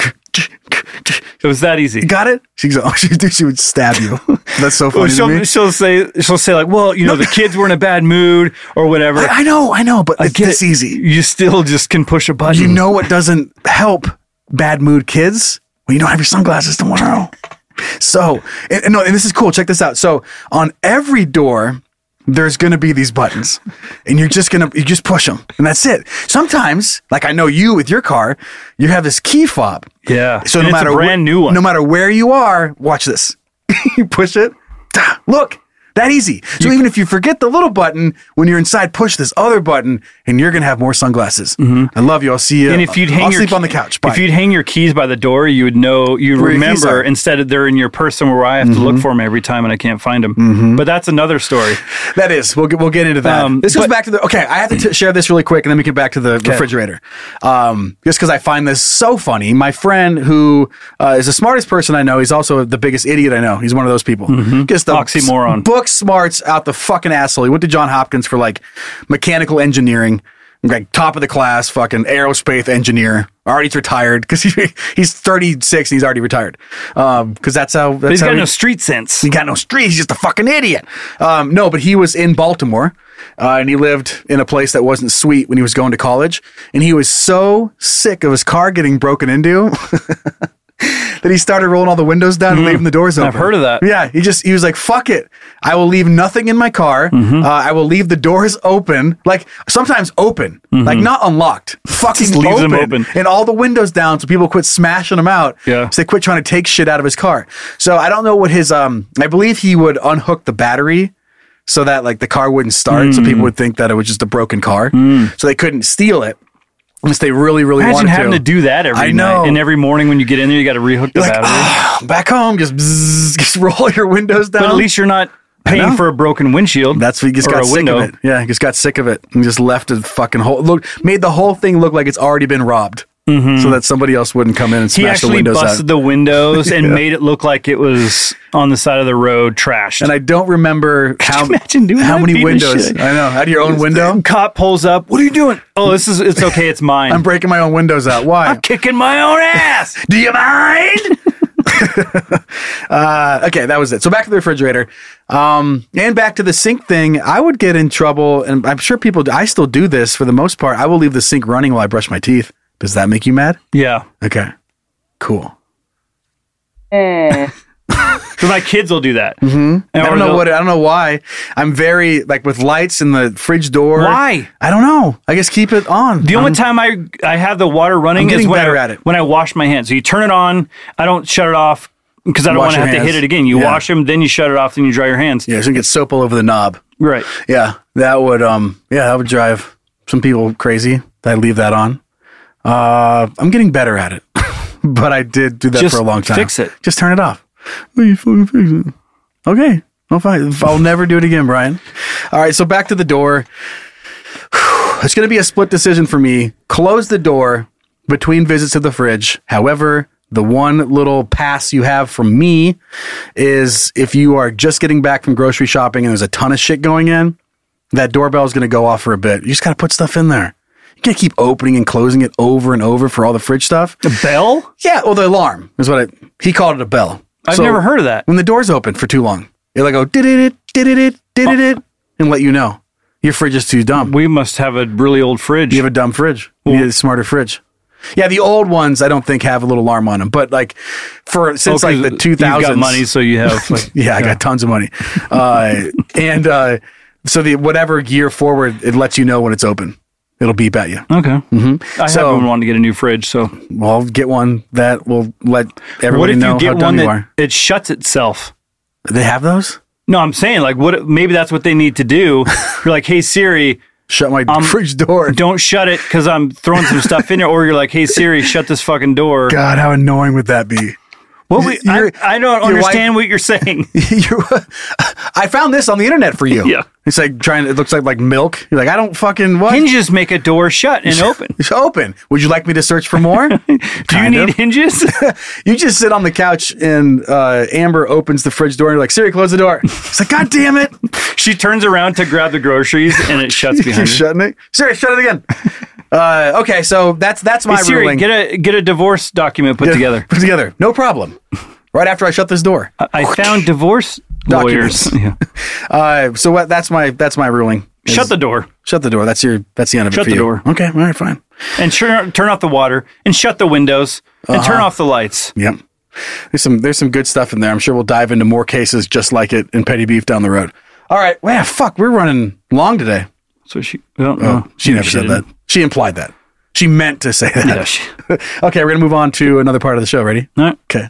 It was that easy. You got it? She would stab you. That's so funny to me. She'll say like, well, the kids were in a bad mood or whatever. I know, but it's this easy. You still just can push a button. You know what doesn't help bad mood kids? When you don't have your sunglasses tomorrow. So, and this is cool. Check this out. So on every door, there's going to be these buttons and you just push them and that's it. Sometimes, like I know you with your car, you have this key fob. Yeah. So no matter where you are, watch this. You push it. Look, that easy. So even if you forget the little button, when you're inside, push this other button and you're going to have more sunglasses. I love you. I'll see you. And if you'd I'll sleep on the couch. Bye. If you'd hang your keys by the door, you would know, remember, instead of they're in your purse where I have to look for them every time and I can't find them. But that's another story. That is. We'll get into that. This goes back to I have to share this really quick and then we get back to the refrigerator. Just because I find this so funny. My friend who is the smartest person I know, he's also the biggest idiot I know. He's one of those people. Just the oxymoron. Book smarts out the fucking asshole. He went to Johns Hopkins for like mechanical engineering, like top of the class, fucking aerospace engineer. Already retired because he's 36 and he's already retired. Because that's how. He's got no street sense. He got no street. He's just a fucking idiot. No, but he was in Baltimore and he lived in a place that wasn't sweet when he was going to college. And he was so sick of his car getting broken into. That he started rolling all the windows down and leaving the doors open. I've heard of that. Yeah, he was like, fuck it. I will leave nothing in my car. I will leave the doors open. Like, sometimes open. Like, not unlocked. Fucking just leaves them open. And all the windows down so people quit smashing them out. Yeah. So they quit trying to take shit out of his car. So I don't know what his, I believe he would unhook the battery so that, like, the car wouldn't start. So people would think that it was just a broken car. So they couldn't steal it. Unless they really, really wanted to. Imagine having to do that every night. And every morning when you get in there, you got to rehook the battery. Back home, just roll your windows down. But at least you're not paying for a broken windshield. That's what he just got sick of it. Yeah, he just got sick of it and just left a fucking made the whole thing look like it's already been robbed. So that somebody else wouldn't come in and smash the windows out. He actually busted the windows and made it look like it was on the side of the road, trashed. And I don't remember how many windows. I know. Out of your own window? Cop pulls up. What are you doing? Oh, it's okay. It's mine. I'm breaking my own windows out. Why? I'm kicking my own ass. Do you mind? Okay, that was it. So back to the refrigerator, and back to the sink thing. I would get in trouble, and I'm sure people. I still do this for the most part. I will leave the sink running while I brush my teeth. Does that make you mad? Yeah. Okay. Cool. So my kids will do that. Mm-hmm. I don't know why. I'm very like with lights in the fridge door. Why? I don't know. I guess keep it on. The only time I have the water running is when I wash my hands. So you turn it on. I don't shut it off because I don't want to have to hit it again. You wash them, then you shut it off, then you dry your hands. Yeah, so you get soap all over the knob. Right. Yeah, that would drive some people crazy. That I leave that on. I'm getting better at it, but I did do that for a long time. Fix it. Just turn it off. You fucking fix it. Okay. Well, fine. I'll never do it again, Brian. All right. So back to the door. It's going to be a split decision for me. Close the door between visits to the fridge. However, the one little pass you have from me is if you are just getting back from grocery shopping and there's a ton of shit going in, that doorbell is going to go off for a bit. You just got to put stuff in there. You can't keep opening and closing it over and over for all the fridge stuff. The bell? Yeah, well, the alarm is what he called it, a bell. I've never heard of that. When the door's open for too long, it'll like go did-it, and let you know your fridge is too dumb. We must have a really old fridge. You have a dumb fridge. You need a smarter fridge. Yeah, the old ones I don't think have a little alarm on them, but like since like the 2000s, you've got money, so you have. Yeah, I got tons of money, so the whatever year forward, it lets you know when it's open. It'll beep at you. Okay. Mm-hmm. I haven't wanted to get a new fridge, so I'll get one that will let everybody know how dumb you are. It shuts itself. They have those? No, I'm saying like maybe that's what they need to do. You're like, hey Siri, shut my fridge door. Don't shut it because I'm throwing some stuff in there. Or you're like, hey Siri, shut this fucking door. God, how annoying would that be? I don't understand what you're saying. I found this on the internet for you. Yeah. It's like it looks like milk. You're like, I don't fucking what? Hinges make a door shut and open. It's open. Would you like me to search for more? Do you need hinges? You just sit on the couch and Amber opens the fridge door and you're like, Siri, close the door. It's like, God damn it. She turns around to grab the groceries and it shuts behind her. Shutting it. Siri, shut it again. Okay, so that's my Siri, ruling. Get a divorce document put together. Put together. No problem. Right after I shut this door. I found divorce lawyers. Yeah. So that's my ruling. Shut the door. Shut the door. That's the end of it for you. Shut the door. Okay. All right. Fine. And turn off the water and shut the windows and turn off the lights. Yep. There's some good stuff in there. I'm sure we'll dive into more cases just like it in Petty Beef down the road. All right. Well, fuck. We're running long today. So she never said that. She implied that. She meant to say that. Yeah, Okay. We're going to move on to another part of the show. Ready? All right. Okay.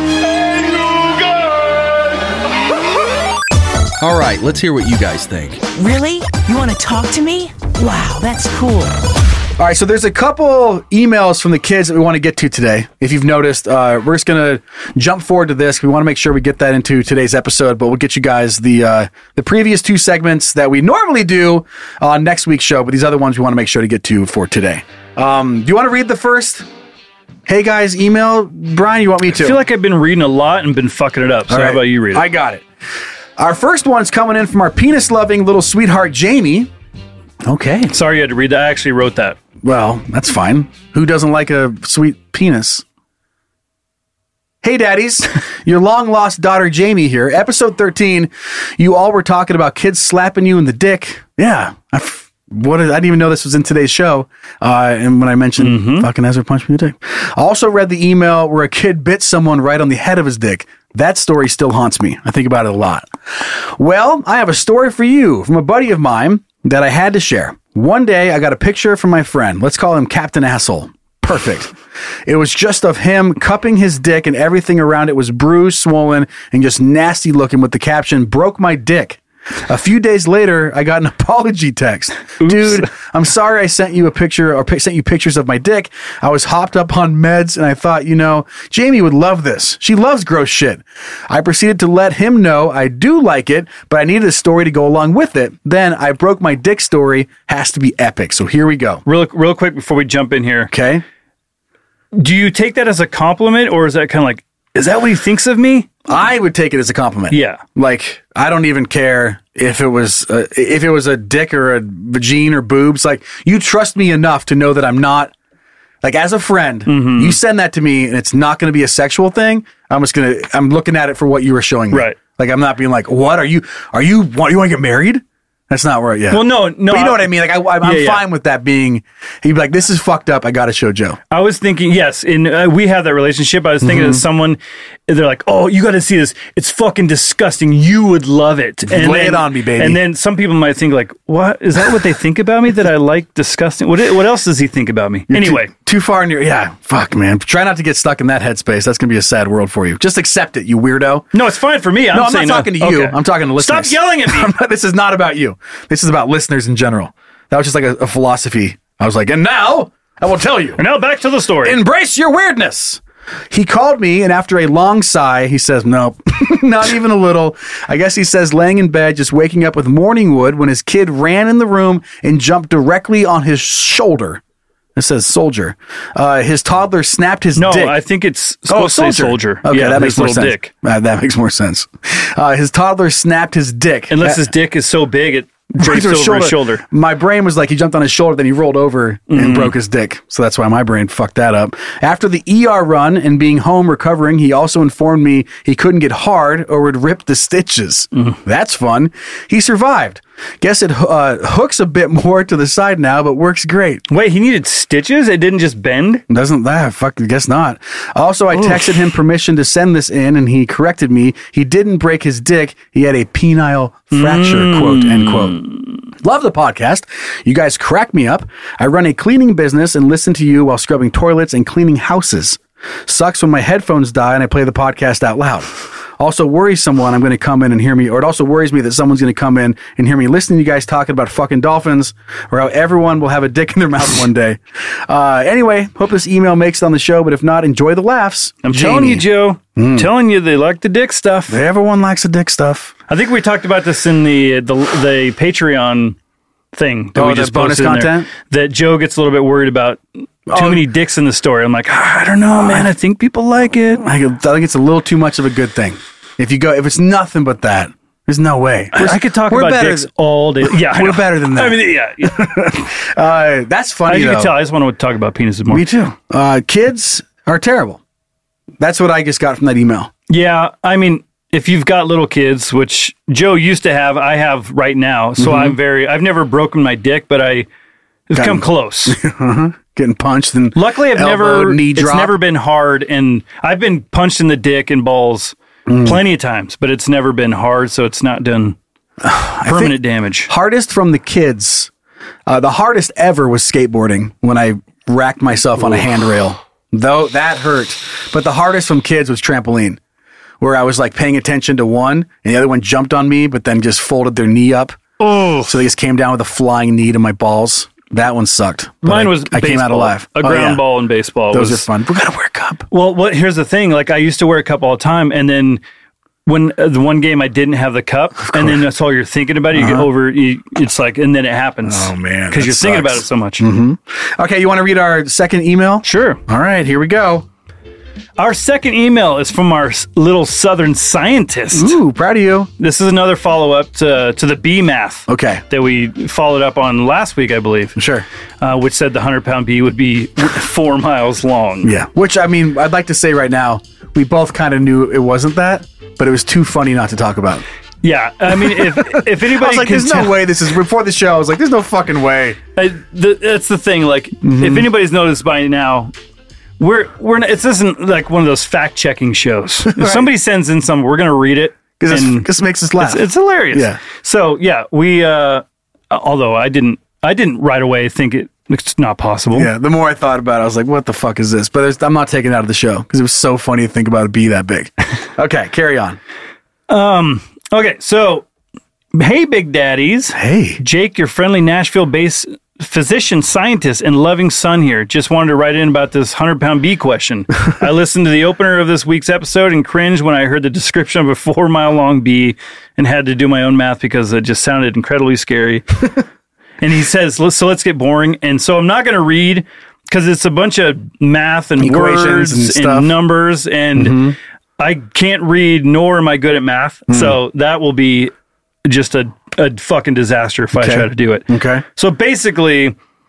All right, let's hear what you guys think. Really? You want to talk to me? Wow, that's cool. All right, so there's a couple emails from the kids that we want to get to today. If you've noticed, we're just going to jump forward to this. We want to make sure we get that into today's episode, but we'll get you guys the previous two segments that we normally do on next week's show, but these other ones we want to make sure to get to for today. Do you want to read the first Hey Guys email? Brian, you want me to? I feel like I've been reading a lot and been fucking it up, so how about you read it? I got it. Our first one's coming in from our penis-loving little sweetheart, Jamie. Okay. Sorry you had to read that. I actually wrote that. Well, that's fine. Who doesn't like a sweet penis? Hey, daddies. Your long-lost daughter, Jamie here. Episode 13, you all were talking about kids slapping you in the dick. Yeah. I didn't even know this was in today's show. And when I mentioned fucking Ezra punched me in the dick. I also read the email where a kid bit someone right on the head of his dick. That story still haunts me. I think about it a lot. Well, I have a story for you from a buddy of mine that I had to share. One day, I got a picture from my friend. Let's call him Captain Asshole. Perfect. It was just of him cupping his dick and everything around it was bruised, swollen, and just nasty looking with the caption, "Broke my dick." A few days later, I got an apology text. Oops. Dude, I'm sorry I sent you a picture or sent you pictures of my dick. I was hopped up on meds and I thought, Jamie would love this. She loves gross shit. I proceeded to let him know I do like it, but I needed a story to go along with it. Then I broke my dick story has to be epic. So here we go. Real quick before we jump in here. Okay. Do you take that as a compliment or is that kind of like, is that what he thinks of me? I would take it as a compliment. Yeah. Like, I don't even care if it was a dick or a vagine or boobs. Like, you trust me enough to know that I'm not Like as a friend, you send that to me and it's not going to be a sexual thing. I'm looking at it for what you were showing me. Right. Like I'm not being like, what you want to get married? That's not right. Yeah. Well, no. But you know what I mean? Like I'm fine with that being, he'd be like, this is fucked up. I got to show Joe. I was thinking, yes, we have that relationship. I was thinking of someone, they're like, oh, you got to see this. It's fucking disgusting. You would love it. And Lay it on me, baby. And then some people might think like, what? Is that what they think about me? That I like disgusting? What else does he think about me? You're anyway. Too far in your, fuck, man. Try not to get stuck in that headspace. That's going to be a sad world for you. Just accept it, you weirdo. No, it's fine for me. I'm not talking to you. Okay. I'm talking to listeners. Stop yelling at me. This is not about you. This is about listeners in general. That was just like a philosophy. I was like, and now I will tell you. And now back to the story. Embrace your weirdness. He called me, and after a long sigh, he says, nope, not even a little. I guess he says laying in bed, just waking up with morning wood when his kid ran in the room and jumped directly on his shoulder. It says soldier. His toddler snapped his dick. No, I think it's supposed to say soldier. Okay, yeah, that makes more sense. Dick. That makes more sense. His toddler snapped his dick. Unless his dick is so big, it drapes over his shoulder. My brain was like, he jumped on his shoulder, then he rolled over and broke his dick. So that's why my brain fucked that up. After the ER run and being home recovering, he also informed me he couldn't get hard or would rip the stitches. That's fun. He survived. Guess it hooks a bit more to the side now, but works great. Wait, he needed stitches? It didn't just bend? Doesn't that? Fuck, I guess not. Also, I texted him permission to send this in, and he corrected me. He didn't break his dick. He had a penile fracture, quote, end quote. Love the podcast. You guys crack me up. I run a cleaning business and listen to you while scrubbing toilets and cleaning houses. Sucks when my headphones die and I play the podcast out loud. Also worries someone I'm going to come in and hear me, or it also worries me that someone's going to come in and hear me listening to you guys talking about fucking dolphins, or how everyone will have a dick in their mouth one day. Anyway, hope this email makes it on the show, but if not, enjoy the laughs. I'm telling you, Joe. I'm telling you, they like the dick stuff. Everyone likes the dick stuff. I think we talked about this in the Patreon thing that we just bonus posted content? That Joe gets a little bit worried about too many dicks in the story. I'm like, I don't know, man. I think people like it. I think it's a little too much of a good thing. If it's nothing but that, there's no way. I could talk about dicks all day. Yeah, we're better than that. I mean, yeah. That's funny. As you can tell, I just want to talk about penises more. Me too. Kids are terrible. That's what I just got from that email. Yeah, I mean, if you've got little kids, which Joe used to have, I have right now. So I've never broken my dick, but I've come close. Getting punched and luckily it's never been hard, and I've been punched in the dick and balls plenty of times, but it's never been hard, so it's not done permanent damage. Hardest from the kids, the hardest ever was skateboarding when I racked myself on a handrail. Though that hurt, but the hardest from kids was trampoline, where I was like paying attention to one and the other one jumped on me, but then just folded their knee up. Oh, so they just came down with a flying knee to my balls. That one sucked. Mine was I came out alive. A ground ball in baseball. Those are fun. We gotta wear a cup. Well, here's the thing. Like I used to wear a cup all the time, and then when the one game I didn't have the cup, and then that's all you're thinking about. You get over. It's like, and then it happens. Oh man, because you're thinking about it so much. Okay, you want to read our second email? Sure. All right, here we go. Our second email is from our little southern scientist. Ooh, proud of you. This is another follow-up to the bee math. Okay. That we followed up on last week, I believe. Sure. Which said the 100-pound bee would be 4 miles long. Yeah. Which, I mean, I'd like to say right now, we both kind of knew it wasn't that, but it was too funny not to talk about. Yeah. I mean, if anybody I was like, there's no way this is... Before the show, I was like, there's no fucking way. That's the thing. Like, if anybody's noticed by now... We're not, it isn't like one of those fact checking shows. If somebody sends in something, we're going to read it because this makes us laugh. It's hilarious. Yeah. So yeah, we although I didn't right away think it's not possible. Yeah. The more I thought about it, I was like, what the fuck is this? But I'm not taking it out of the show because it was so funny to think about it be that big. Okay, carry on. Okay, so hey, Big Daddies. Hey, Jake, your friendly Nashville-based physician, scientist, and loving son here. Just wanted to write in about this 100-pound bee question. I listened to the opener of this week's episode and cringed when I heard the description of a 4-mile-long bee and had to do my own math because it just sounded incredibly scary. And he says, so let's get boring. And so I'm not going to read because it's a bunch of math and equations words and numbers, and I can't read, nor am I good at math. So that will be just a fucking disaster if I try to do it. Okay. So basically,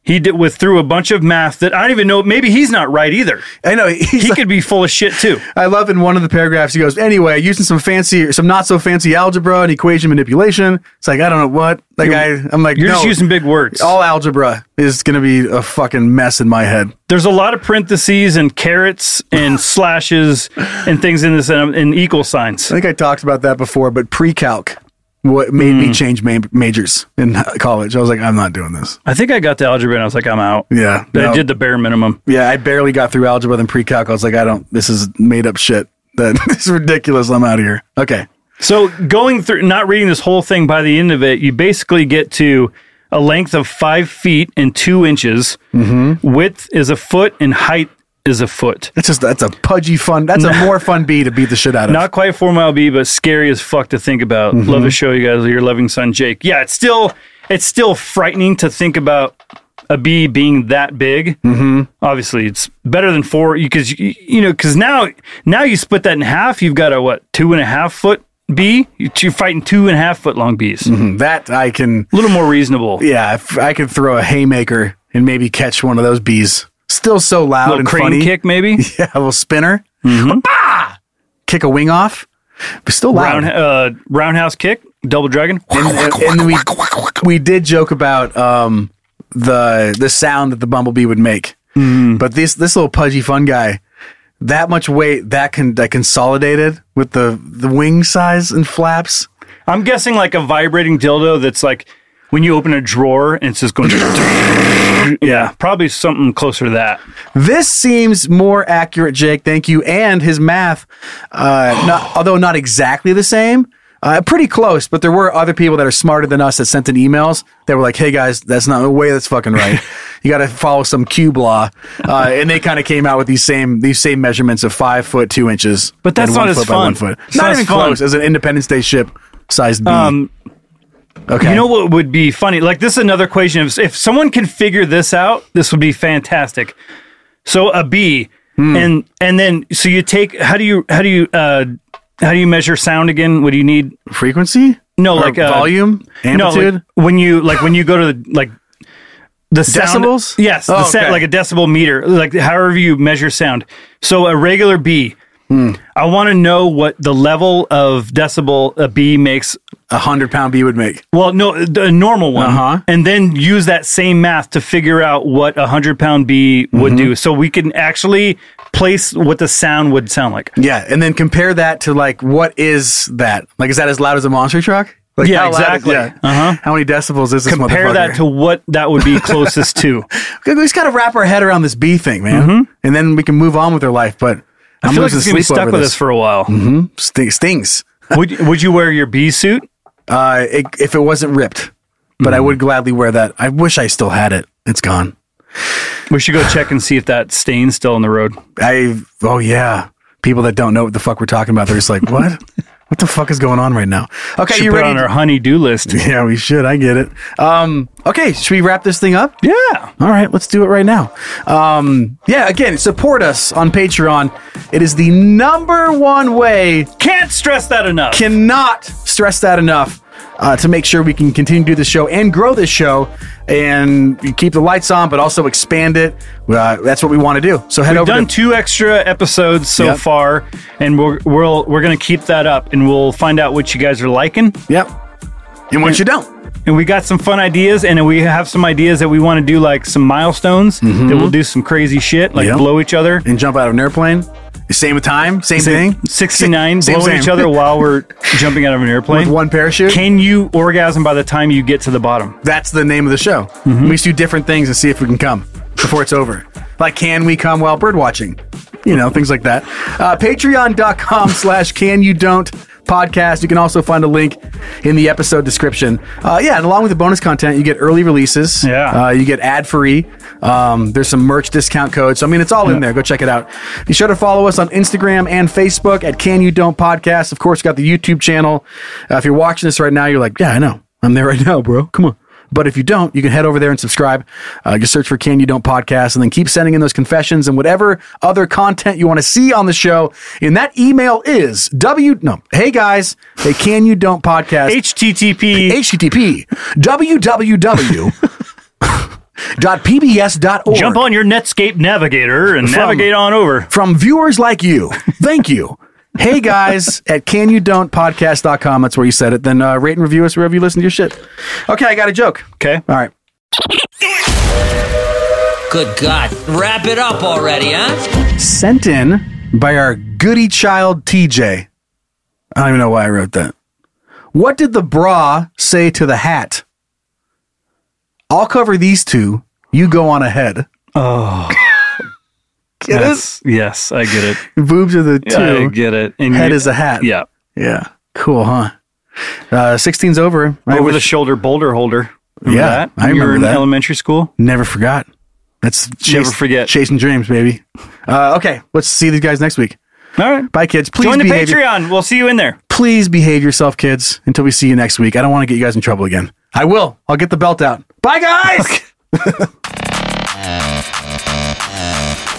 He through a bunch of math that I don't even know. Maybe he's not right either. I know he could be full of shit too. I love in one of the paragraphs he goes, anyway, using some not so fancy algebra and equation manipulation. It's like, I don't know what. I'm like, you're no, just using big words. All algebra is going to be a fucking mess in my head. There's a lot of parentheses and carets and slashes and things in this and equal signs. I think I talked about that before, but pre-calc. What made me change majors in college. I was like, I'm not doing this. I think I got to algebra and I was like, I'm out. Yeah. I did the bare minimum. Yeah, I barely got through algebra then pre-calc. I was like, this is made up shit. This is ridiculous. I'm out of here. Okay. So going through, not reading this whole thing, by the end of it, you basically get to a length of 5 feet and 2 inches. Mm-hmm. Width is a foot and height is a foot. That's a pudgy fun. That's a more fun bee to beat the shit out of. Not quite a 4 mile bee, but scary as fuck to think about. Mm-hmm. Love to show you guys your loving son Jake. Yeah, it's still frightening to think about a bee being that big. Mm-hmm. Obviously, it's better than 4 because now you split that in half. You've got a 2.5 foot bee. You're fighting 2.5 foot long bees. Mm-hmm. That I can a little more reasonable. Yeah, if I could throw a haymaker and maybe catch one of those bees. Still so loud and crane funny. Kick, maybe? Yeah, a little spinner. Mm-hmm. Kick a wing off. But still loud. Roundhouse kick, double dragon. And we did joke about the sound that the bumblebee would make. Mm. But this little pudgy fun guy, that much weight, that consolidated with the wing size and flaps. I'm guessing like a vibrating dildo that's like when you open a drawer and it's just going. Yeah, probably something closer to that. This seems more accurate, Jake. Thank you. And his math, although not exactly the same, pretty close. But there were other people that are smarter than us that sent in emails that were like, "Hey guys, that's not the way. That's fucking right. You got to follow some cube law." And they kind of came out with these same measurements of 5 foot 2 inches. But that's not as fun. 1 foot. Not even close as an Independence Day ship sized bee. Okay. You know what would be funny? Like, this is another equation. If someone can figure this out, this would be fantastic. So a bee, and then so you take how do you measure sound again? What do you need? Frequency? No, like volume, amplitude. No, like when you go to the sound, decibels. Yes, like a decibel meter, like however you measure sound. So a regular bee. I want to know what the level of decibel a bee makes. 100-pound bee would make. Well, no, a normal one, and then use that same math to figure out what a 100-pound bee would do, so we can actually place what the sound would sound like. Yeah, and then compare that to like what is that? Like, is that as loud as a monster truck? Like, yeah, exactly. How many decibels is this? Compare that to what that would be closest to. We just got to wrap our head around this bee thing, man, and then we can move on with our life. But I feel like it's going to be stuck with us for a while. Stings. Would you wear your bee suit? If it wasn't ripped, but I would gladly wear that. I wish I still had it. It's gone. We should go check and see if that stain's still on the road. Oh yeah. People that don't know what the fuck we're talking about, they're just like, what? What the fuck is going on right now? Okay, you ready? Put on our honey-do list. Yeah, we should. I get it. Okay, should we wrap this thing up? Yeah. All right, let's do it right now. Yeah, again, support us on Patreon. It is the #1 way. Can't stress that enough. Cannot stress that enough. To make sure we can continue to do this show and grow this show and keep the lights on, but also expand it. That's what we want to do. So We've done 2 extra episodes so far, and we're going to keep that up, and we'll find out what you guys are liking. Yep. And what you don't. And we got some fun ideas, and we have some ideas that we want to do, like some milestones that we'll do some crazy shit, like blow each other and jump out of an airplane. Same time, same thing. 69, blowing each other while we're jumping out of an airplane. With one parachute. Can you orgasm by the time you get to the bottom? That's the name of the show. We used to do different things and see if we can come before it's over. Like, can we come while bird watching? You know, things like that. Patreon.com/CanYouDon'tPodcast. You can also find a link in the episode description. And along with the bonus content, you get early releases. Yeah. You get ad-free. There's some merch discount codes. So, I mean, it's all in there. Go check it out. Be sure to follow us on Instagram and Facebook at Can You Don't Podcast. Of course, we got the YouTube channel. If you're watching this right now, you're like, yeah, I know. I'm there right now, bro. Come on. But if you don't, you can head over there and subscribe. Just search for Can You Don't Podcast, and then keep sending in those confessions and whatever other content you want to see on the show. And that email is hey guys, hey Can You Don't Podcast. HTTP www. radio.pbs.org. Jump on your Netscape navigator and navigate on over. From viewers like you. Thank you. Hey guys at canyoudon'tpodcast.com. That's where you said it. Then rate and review us wherever you listen to your shit. Okay, I got a joke. Okay. All right. Good God. Wrap it up already, huh? Sent in by our goody child TJ. I don't even know why I wrote that. What did the bra say to the hat? I'll cover these two. You go on ahead. Oh. Get it? Yes, I get it. Boobs are the two. Yeah, I get it. And head is a hat. Yeah. Yeah. Cool, huh? 16's over. Over the shoulder boulder holder. Remember that? I remember you were in that. elementary school? Never forgot. That's Never forget. Chasing dreams, baby. Okay, let's see these guys next week. All right. Bye, kids. Please join the behave Patreon. We'll see you in there. Please behave yourself, kids, until we see you next week. I don't want to get you guys in trouble again. I will. I'll get the belt out. Bye, guys!